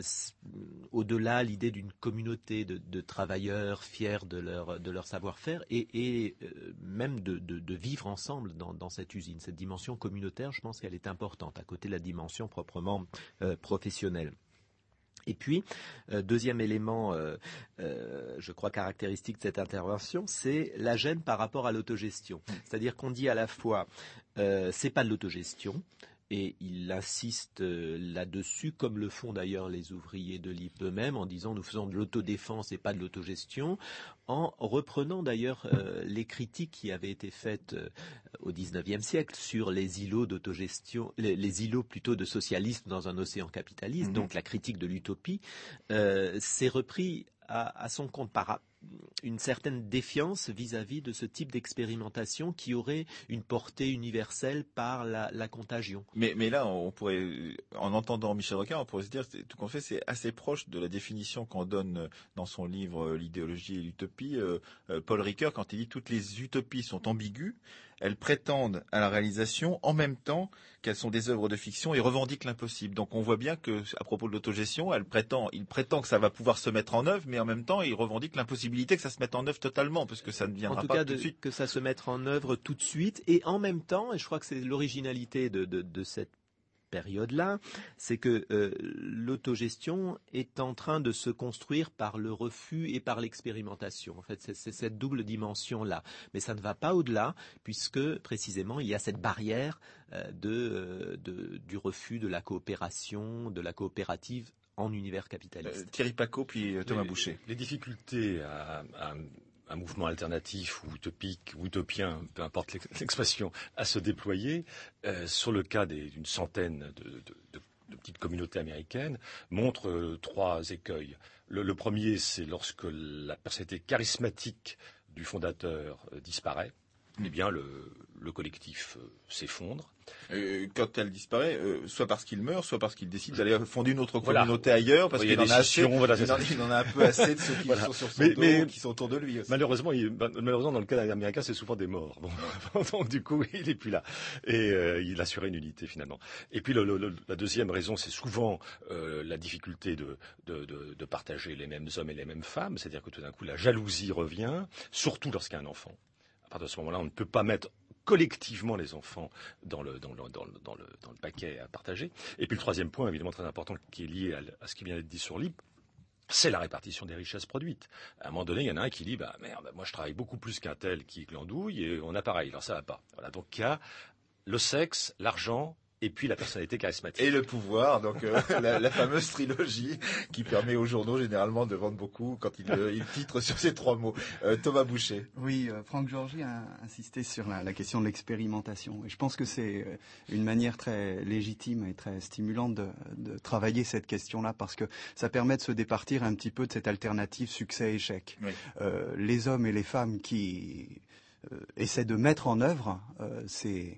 au-delà, l'idée d'une communauté de travailleurs fiers de leur savoir-faire et même de vivre ensemble dans cette usine. Cette dimension communautaire, je pense qu'elle est importante, à côté de la dimension proprement professionnelle. Et puis, deuxième élément, je crois caractéristique de cette intervention, c'est la gêne par rapport à l'autogestion. C'est-à-dire qu'on dit à la fois, c'est pas de l'autogestion, et il insiste là-dessus, comme le font d'ailleurs les ouvriers de LIP eux-mêmes, en disant nous faisons de l'autodéfense et pas de l'autogestion, en reprenant d'ailleurs les critiques qui avaient été faites au XIXe siècle sur les îlots d'autogestion, les îlots plutôt de socialisme dans un océan capitaliste, donc la critique de l'utopie, s'est repris à son compte une certaine défiance vis-à-vis de ce type d'expérimentation qui aurait une portée universelle par la contagion. Mais là, on pourrait, en entendant Michel Rocard, on pourrait se dire, tout compte fait, c'est assez proche de la définition qu'en donne dans son livre L'idéologie et l'utopie Paul Ricoeur, quand il dit toutes les utopies sont ambiguës, elles prétendent à la réalisation en même temps qu'elles sont des œuvres de fiction et revendiquent l'impossible. Donc on voit bien que, à propos de l'autogestion, il prétend que ça va pouvoir se mettre en œuvre, mais en même temps, il revendique l'impossibilité que ça se mette en œuvre totalement, parce que ça ne viendra pas tout de suite. Que ça se mette en œuvre tout de suite, et en même temps, et je crois que c'est l'originalité de cette période-là, c'est que l'autogestion est en train de se construire par le refus et par l'expérimentation. En fait, c'est cette double dimension-là. Mais ça ne va pas au-delà, puisque précisément, il y a cette barrière du refus de la coopération, de la coopérative en univers capitaliste. Thierry Pacaud, puis Thomas Boucher. Les difficultés à un mouvement alternatif ou utopique ou utopien, peu importe l'expression, à se déployer, sur le cas d'une centaine de petites communautés américaines, montre 3 écueils. Le premier, c'est lorsque la personnalité charismatique du fondateur disparaît, eh bien le collectif s'effondre. Quand elle disparaît, soit parce qu'il meurt, soit parce qu'il décide d'aller fonder une autre communauté ailleurs, parce qu'il en a assez, il en a un peu assez de ceux qui sont sur son dos, qui sont autour de lui aussi. Malheureusement, dans le cas américain, c'est souvent des morts. Bon, donc du coup, il est plus là. Et il assurait une unité finalement. Et puis la deuxième raison, c'est souvent la difficulté de partager les mêmes hommes et les mêmes femmes, c'est-à-dire que tout d'un coup, la jalousie revient, surtout lorsqu'il y a un enfant. À partir de ce moment-là, on ne peut pas mettre collectivement les enfants dans le paquet à partager. Et puis le troisième point, évidemment très important, qui est lié à ce qui vient d'être dit sur l'IP, c'est la répartition des richesses produites. À un moment donné, il y en a un qui dit, merde, moi je travaille beaucoup plus qu'un tel qui glandouille et on a pareil, alors ça va pas. Voilà, donc il y a le sexe, l'argent, et puis la personnalité charismatique. Et le pouvoir, donc la fameuse trilogie qui permet aux journaux généralement de vendre beaucoup quand ils titrent sur ces 3 mots. Thomas Boucher. Oui, Franck Georgi a insisté sur la question de l'expérimentation. Et je pense que c'est une manière très légitime et très stimulante de travailler cette question-là, parce que ça permet de se départir un petit peu de cette alternative succès-échec. Oui. Les hommes et les femmes qui essaient de mettre en œuvre ces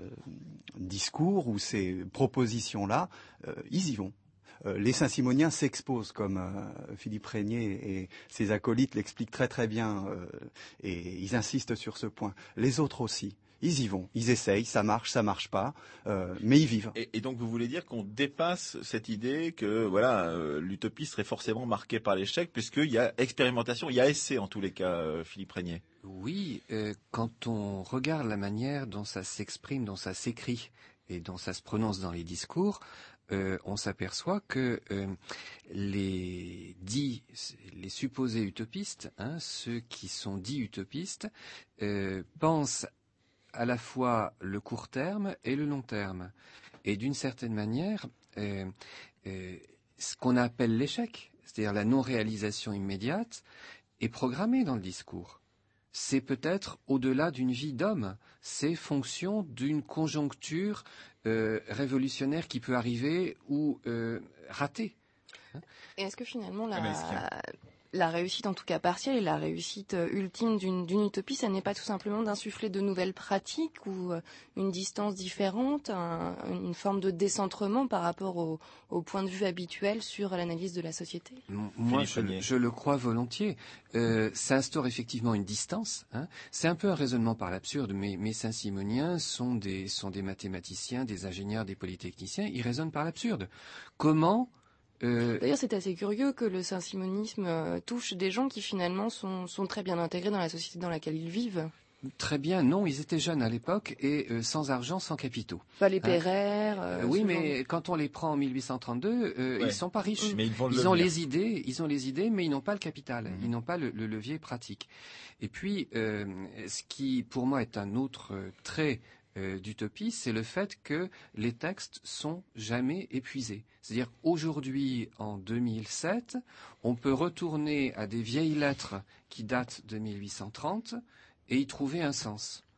discours ou ces propositions-là, ils y vont. Les Saint-Simoniens s'exposent, comme Philippe Régnier et ses acolytes l'expliquent très très bien, et ils insistent sur ce point. Les autres aussi. Ils y vont, ils essayent, ça marche pas, mais ils vivent. Et donc vous voulez dire qu'on dépasse cette idée que l'utopie serait forcément marquée par l'échec, puisqu'il y a expérimentation, il y a essai en tous les cas, Philippe Régnier. Oui, quand on regarde la manière dont ça s'exprime, dont ça s'écrit et dont ça se prononce dans les discours, on s'aperçoit que les supposés utopistes, ceux qui sont dits utopistes, pensent à la fois le court terme et le long terme. Et d'une certaine manière, ce qu'on appelle l'échec, c'est-à-dire la non-réalisation immédiate, est programmé dans le discours. C'est peut-être au-delà d'une vie d'homme, c'est fonction d'une conjoncture révolutionnaire qui peut arriver ou ratée. Et est-ce que finalement la réussite, en tout cas partielle, et la réussite ultime d'une utopie, ça n'est pas tout simplement d'insuffler de nouvelles pratiques ou une distance différente, une forme de décentrement par rapport au point de vue habituel sur l'analyse de la société? Moi, je le crois volontiers. Ça instaure effectivement une distance. C'est un peu un raisonnement par l'absurde, mais mes Saint-Simoniens sont des mathématiciens, des ingénieurs, des polytechniciens. Ils raisonnent par l'absurde. Comment D'ailleurs, c'est assez curieux que le saint-simonisme touche des gens qui finalement sont très bien intégrés dans la société dans laquelle ils vivent. Très bien, non, ils étaient jeunes à l'époque et sans argent, sans capitaux. Pas les Pereire. Oui, mais quand on les prend en 1832, ils sont pas riches. Mais ils ont les idées, mais ils n'ont pas le capital, ils n'ont pas le levier pratique. Et puis, ce qui, pour moi, est un autre trait d'utopie, c'est le fait que les textes sont jamais épuisés. C'est-à-dire, aujourd'hui, en 2007, on peut retourner à des vieilles lettres qui datent de 1830 et y trouver un sens.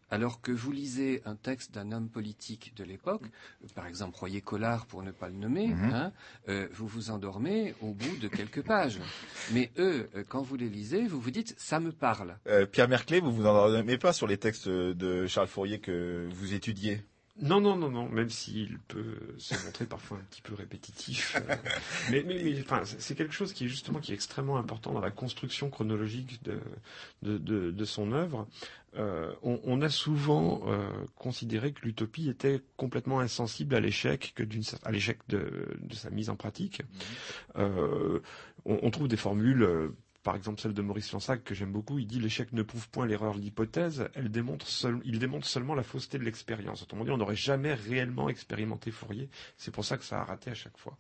Alors que vous lisez un texte d'un homme politique de l'époque, par exemple Royer-Collard pour ne pas le nommer, vous vous endormez au bout de quelques pages. Mais eux, quand vous les lisez, vous vous dites ça me parle. Pierre Merclé, vous vous endormez pas sur les textes de Charles Fourier que vous étudiez? Non, même s'il peut se montrer parfois un petit peu répétitif. Mais enfin, c'est quelque chose qui est extrêmement important dans la construction chronologique de son œuvre. On a souvent considéré que l'utopie était complètement insensible à l'échec, à l'échec de sa mise en pratique. On trouve des formules. Par exemple, celle de Maurice Lansac, que j'aime beaucoup, il dit « L'échec ne prouve point l'erreur de l'hypothèse, il démontre seulement la fausseté de l'expérience. » Autrement dit, on n'aurait jamais réellement expérimenté Fourier. C'est pour ça que ça a raté à chaque fois.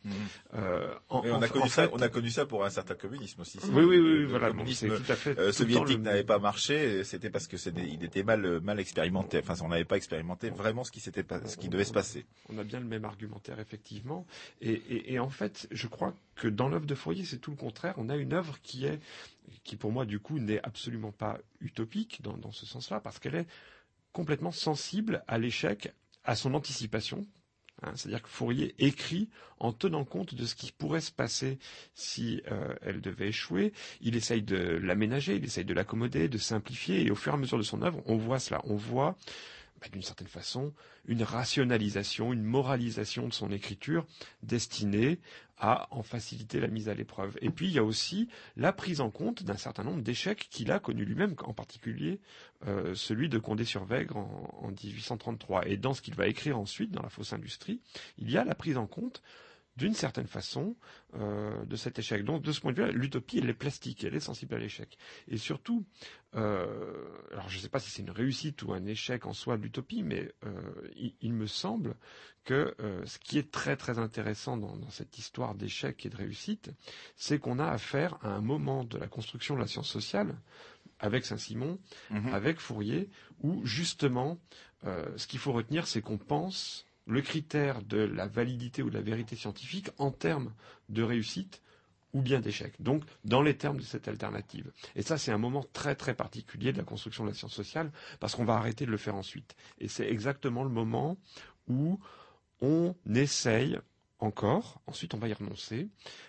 On a connu ça pour un certain communisme aussi. Oui, voilà. Le communisme tout à fait, soviétique n'avait pas marché, c'était parce que il était mal expérimenté. Enfin, on n'avait pas expérimenté vraiment ce qui devait se passer. On a bien le même argumentaire, effectivement. Et en fait, je crois que dans l'œuvre de Fourier, c'est tout le contraire. On a une œuvre qui pour moi, du coup, n'est absolument pas utopique dans ce sens-là, parce qu'elle est complètement sensible à l'échec, à son anticipation. C'est-à-dire que Fourier écrit en tenant compte de ce qui pourrait se passer si elle devait échouer. Il essaye de l'aménager, il essaye de l'accommoder, de simplifier, et au fur et à mesure de son œuvre, on voit cela. On voit, d'une certaine façon, une rationalisation, une moralisation de son écriture destinée à en faciliter la mise à l'épreuve. Et puis, il y a aussi la prise en compte d'un certain nombre d'échecs qu'il a connus lui-même, en particulier celui de Condé-sur-Vègre en 1833. Et dans ce qu'il va écrire ensuite, dans La Fausse Industrie, il y a la prise en compte d'une certaine façon de cet échec. Donc, de ce point de vue-là, l'utopie, elle est plastique, elle est sensible à l'échec. Et surtout, alors je ne sais pas si c'est une réussite ou un échec en soi de l'utopie, mais il me semble que ce qui est très très intéressant dans cette histoire d'échec et de réussite, c'est qu'on a affaire à un moment de la construction de la science sociale, avec Saint-Simon, avec Fourier, où justement, ce qu'il faut retenir, c'est qu'on pense le critère de la validité ou de la vérité scientifique en termes de réussite ou bien d'échec. Donc, dans les termes de cette alternative. Et ça, c'est un moment très très particulier de la construction de la science sociale, parce qu'on va arrêter de le faire ensuite. Et c'est exactement le moment où on essaye encore, ensuite on va y renoncer,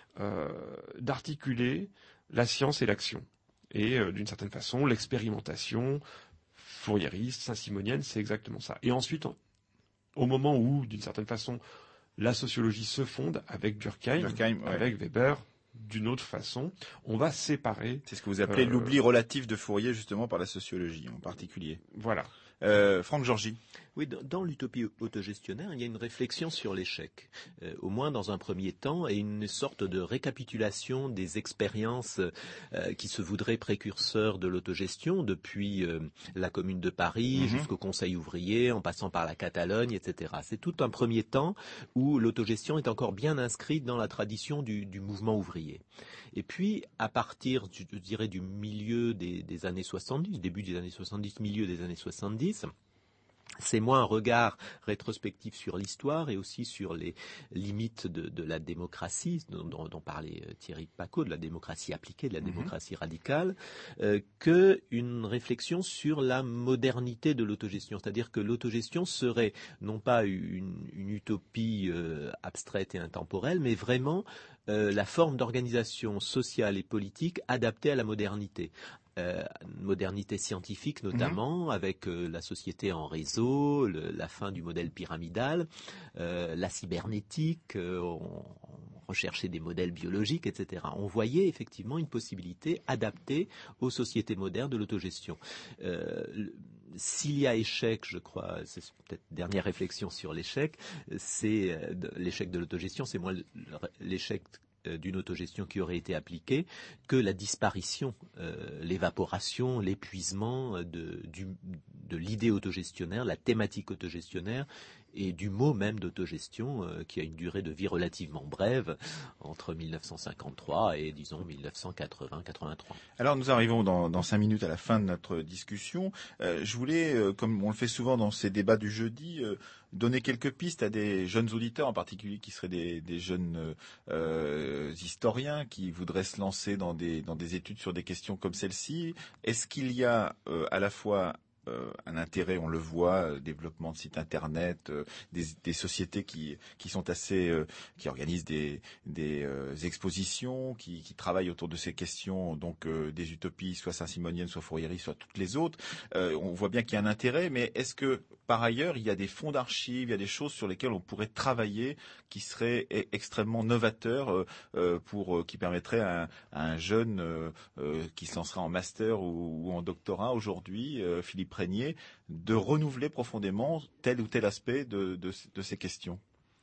d'articuler la science et l'action. Et d'une certaine façon, l'expérimentation fouriériste, saint-simonienne, c'est exactement ça. Et ensuite, au moment où, d'une certaine façon, la sociologie se fonde avec Durkheim, avec Weber, d'une autre façon, on va séparer. C'est ce que vous appelez l'oubli relatif de Fourier, justement, par la sociologie en particulier. Voilà. Franck Georgy. Oui, dans l'utopie autogestionnaire, il y a une réflexion sur l'échec, au moins dans un premier temps, et une sorte de récapitulation des expériences qui se voudraient précurseurs de l'autogestion, depuis la Commune de Paris jusqu'au Conseil ouvrier, en passant par la Catalogne, etc. C'est tout un premier temps où l'autogestion est encore bien inscrite dans la tradition du mouvement ouvrier. Et puis, à partir, je dirais, du milieu des années 70, début des années 70, milieu des années 70, c'est moins un regard rétrospectif sur l'histoire et aussi sur les limites de la démocratie, dont parlait Thierry Pacaud, de la démocratie appliquée, de la démocratie radicale, qu'une réflexion sur la modernité de l'autogestion. C'est-à-dire que l'autogestion serait non pas une utopie abstraite et intemporelle, mais vraiment la forme d'organisation sociale et politique adaptée à la modernité. Modernité scientifique notamment, avec la société en réseau, la fin du modèle pyramidal, la cybernétique, on recherchait des modèles biologiques, etc. On voyait effectivement une possibilité adaptée aux sociétés modernes de l'autogestion. S'il y a échec, je crois, c'est peut-être dernière réflexion sur l'échec, c'est l'échec de l'autogestion, c'est moins l'échec d'une autogestion qui aurait été appliquée que la disparition, l'évaporation, l'épuisement de l'idée autogestionnaire, la thématique autogestionnaire et du mot même d'autogestion qui a une durée de vie relativement brève entre 1953 et disons 1980-83. Alors nous arrivons dans 5 minutes à la fin de notre discussion. Je voulais, comme on le fait souvent dans ces débats du jeudi, donner quelques pistes à des jeunes auditeurs, en particulier qui seraient des jeunes historiens qui voudraient se lancer dans des études sur des questions comme celle-ci. Est-ce qu'il y a à la fois un intérêt, on le voit, développement de sites internet, des sociétés qui sont assez, qui organisent des expositions, qui travaillent autour de ces questions, donc des utopies, soit saint-simoniennes, soit fourriéristes, soit toutes les autres. On voit bien qu'il y a un intérêt, mais est-ce que par ailleurs il y a des fonds d'archives, il y a des choses sur lesquelles on pourrait travailler qui seraient extrêmement novateurs qui permettraient à un jeune qui se lancera en master ou en doctorat aujourd'hui, Philippe Régnier, de renouveler profondément tel ou tel aspect de ces questions?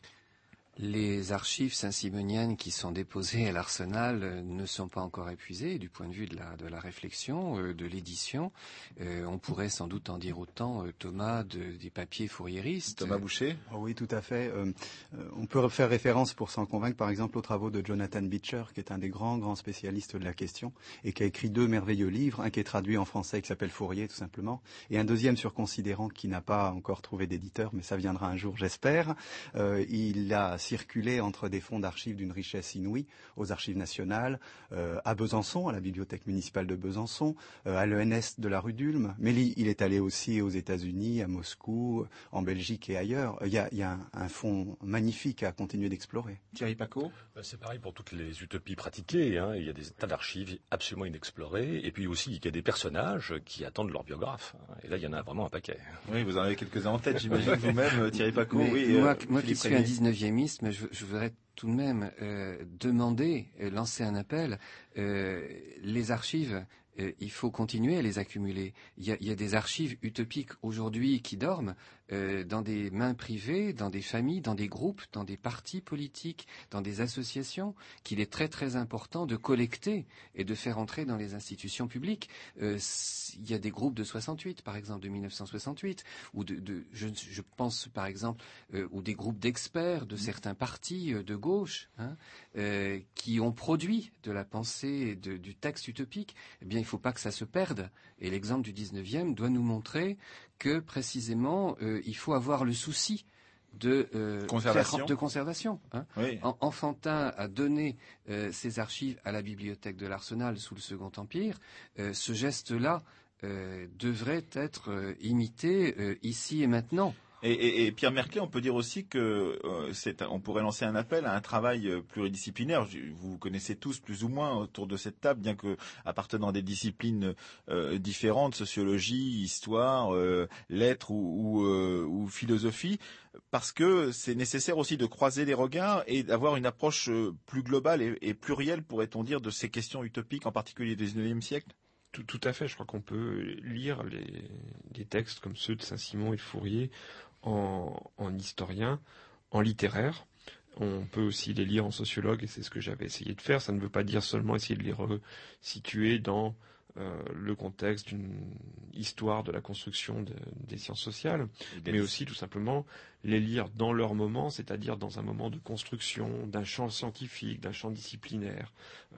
Les archives saint-simoniennes qui sont déposées à l'Arsenal ne sont pas encore épuisées du point de vue de la réflexion, de l'édition. On pourrait sans doute en dire autant, Thomas, des papiers fourriéristes. Thomas Boucher? Oui, tout à fait. On peut faire référence, pour s'en convaincre, par exemple, aux travaux de Jonathan Beecher, qui est un des grands spécialistes de la question, et qui a écrit 2 merveilleux livres, un qui est traduit en français, qui s'appelle Fourier, tout simplement, et un deuxième sur Considérant, qui n'a pas encore trouvé d'éditeur, mais ça viendra un jour, j'espère. Il a circulé entre des fonds d'archives d'une richesse inouïe aux archives nationales, à Besançon, à la bibliothèque municipale de Besançon, à l'ENS de la rue d'Ulm. Mais il est allé aussi aux États-Unis, à Moscou, en Belgique et ailleurs. Il y a un fonds magnifique à continuer d'explorer. Thierry Pacaud? C'est pareil pour toutes les utopies pratiquées. Il y a des tas d'archives absolument inexplorées. Et puis aussi, il y a des personnages qui attendent leur biographe. Et là, il y en a vraiment un paquet. Oui, vous en avez quelques-uns en tête, j'imagine, vous-même, Thierry Pacaud. Oui, moi qui suis un 19e, je voudrais tout de même lancer un appel. Les archives, il faut continuer à les accumuler. Il y a des archives utopiques aujourd'hui qui dorment dans des mains privées, dans des familles, dans des groupes, dans des partis politiques, dans des associations, qu'il est très très important de collecter et de faire entrer dans les institutions publiques. Il y a des groupes de 68, par exemple, de 1968, ou je pense par exemple, ou des groupes d'experts de certains partis de gauche, qui ont produit de la pensée, du texte utopique. Eh bien, il ne faut pas que ça se perde. Et l'exemple du 19e doit nous montrer que précisément il faut avoir le souci de conservation. Oui. Enfantin a donné ses archives à la bibliothèque de l'Arsenal sous le Second Empire. Ce geste-là devrait être imité ici et maintenant. Et Pierre Merclé, on peut dire aussi que on pourrait lancer un appel à un travail pluridisciplinaire. Vous connaissez tous plus ou moins autour de cette table, bien que appartenant à des disciplines différentes, sociologie, histoire, lettres ou philosophie, parce que c'est nécessaire aussi de croiser les regards et d'avoir une approche plus globale et plurielle, pourrait-on dire, de ces questions utopiques, en particulier du XIXe siècle. Tout à fait. Je crois qu'on peut lire les textes comme ceux de Saint-Simon et de Fourier en historien, en littéraire. On peut aussi les lire en sociologue, et c'est ce que j'avais essayé de faire. Ça ne veut pas dire seulement essayer de les resituer dans le contexte d'une histoire de la construction des sciences sociales, mais aussi tout simplement les lire dans leur moment, c'est-à-dire dans un moment de construction d'un champ scientifique, d'un champ disciplinaire,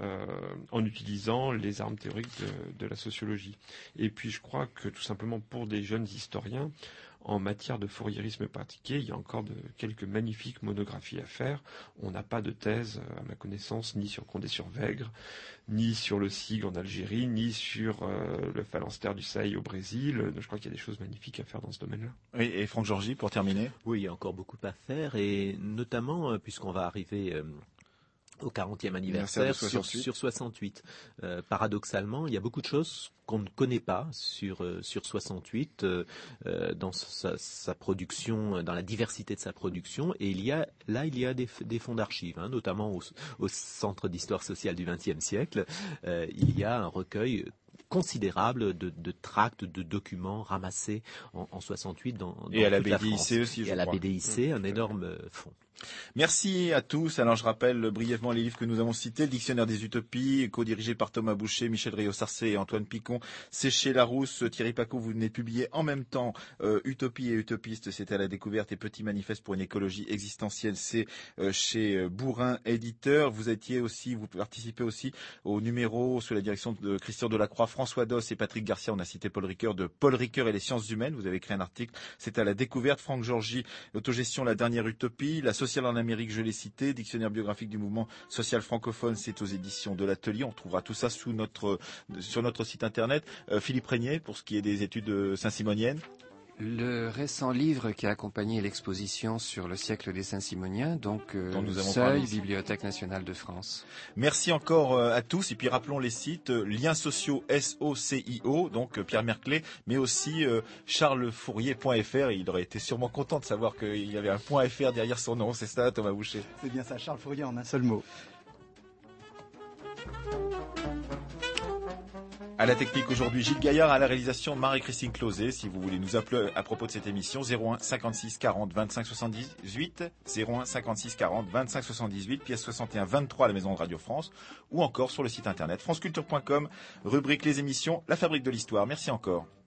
en utilisant les armes théoriques de la sociologie. Et puis je crois que tout simplement pour des jeunes historiens, en matière de fourriérisme pratiqué, il y a encore quelques magnifiques monographies à faire. On n'a pas de thèse, à ma connaissance, ni sur Condé-sur-Vègre, ni sur le SIG en Algérie, ni sur le phalanstère du Saï au Brésil. Je crois qu'il y a des choses magnifiques à faire dans ce domaine-là. Oui, et Franck Georgy, pour terminer. Oui, il y a encore beaucoup à faire, et notamment, puisqu'on va arriver au 40e anniversaire sur 68. Paradoxalement, il y a beaucoup de choses qu'on ne connaît pas sur 68 dans sa production, dans la diversité de sa production, et il y a des fonds d'archives, notamment au Centre d'histoire sociale du XXe siècle. Il y a un recueil considérable de tracts, de documents ramassés en 68 dans et à la toute la BDIC France. aussi, et à la BDIC, un énorme fonds. Merci à tous. Alors je rappelle brièvement les livres que nous avons cités. Le Dictionnaire des Utopies, co-dirigé par Thomas Boucher, Michel Rio-Sarcé et Antoine Picon. C'est chez Larousse. Thierry Pacaud, vous venez de publier en même temps Utopie et Utopiste, c'était à la découverte, et Petit manifeste pour une écologie existentielle, c'est chez Bourrin éditeur. Vous participez aussi au numéro sous la direction de Christian Delacroix, François Doss et Patrick Garcia. On a cité Paul Ricoeur de Paul Ricoeur et les sciences humaines. Vous avez écrit un article, c'est à la découverte. Franck Georgi, l'autogestion, la dernière utopie. La sociale en Amérique, je l'ai cité. Dictionnaire biographique du mouvement social francophone, c'est aux éditions de l'Atelier. On trouvera tout ça sur notre site internet. Philippe Régnier, pour ce qui est des études saint-simoniennes. Le récent livre qui a accompagné l'exposition sur le siècle des Saint-Simoniens, donc dont nous avons Seuil, parlé. Bibliothèque nationale de France. Merci encore à tous. Et puis rappelons les sites Liens sociaux SOCIO, donc Pierre Merclé, mais aussi charlesfourier.fr. Il aurait été sûrement content de savoir qu'il y avait un .fr derrière son nom. C'est ça, Thomas Boucher? C'est bien ça, Charles Fourier en un seul mot. À la technique aujourd'hui, Gilles Gaillard, à la réalisation Marie-Christine Closet. Si vous voulez nous appeler à propos de cette émission, 01 56 40 25 78, 01 56 40 25 78, pièce 61 23 à la Maison de Radio France, ou encore sur le site internet franceculture.com, rubrique les émissions, la fabrique de l'histoire. Merci encore.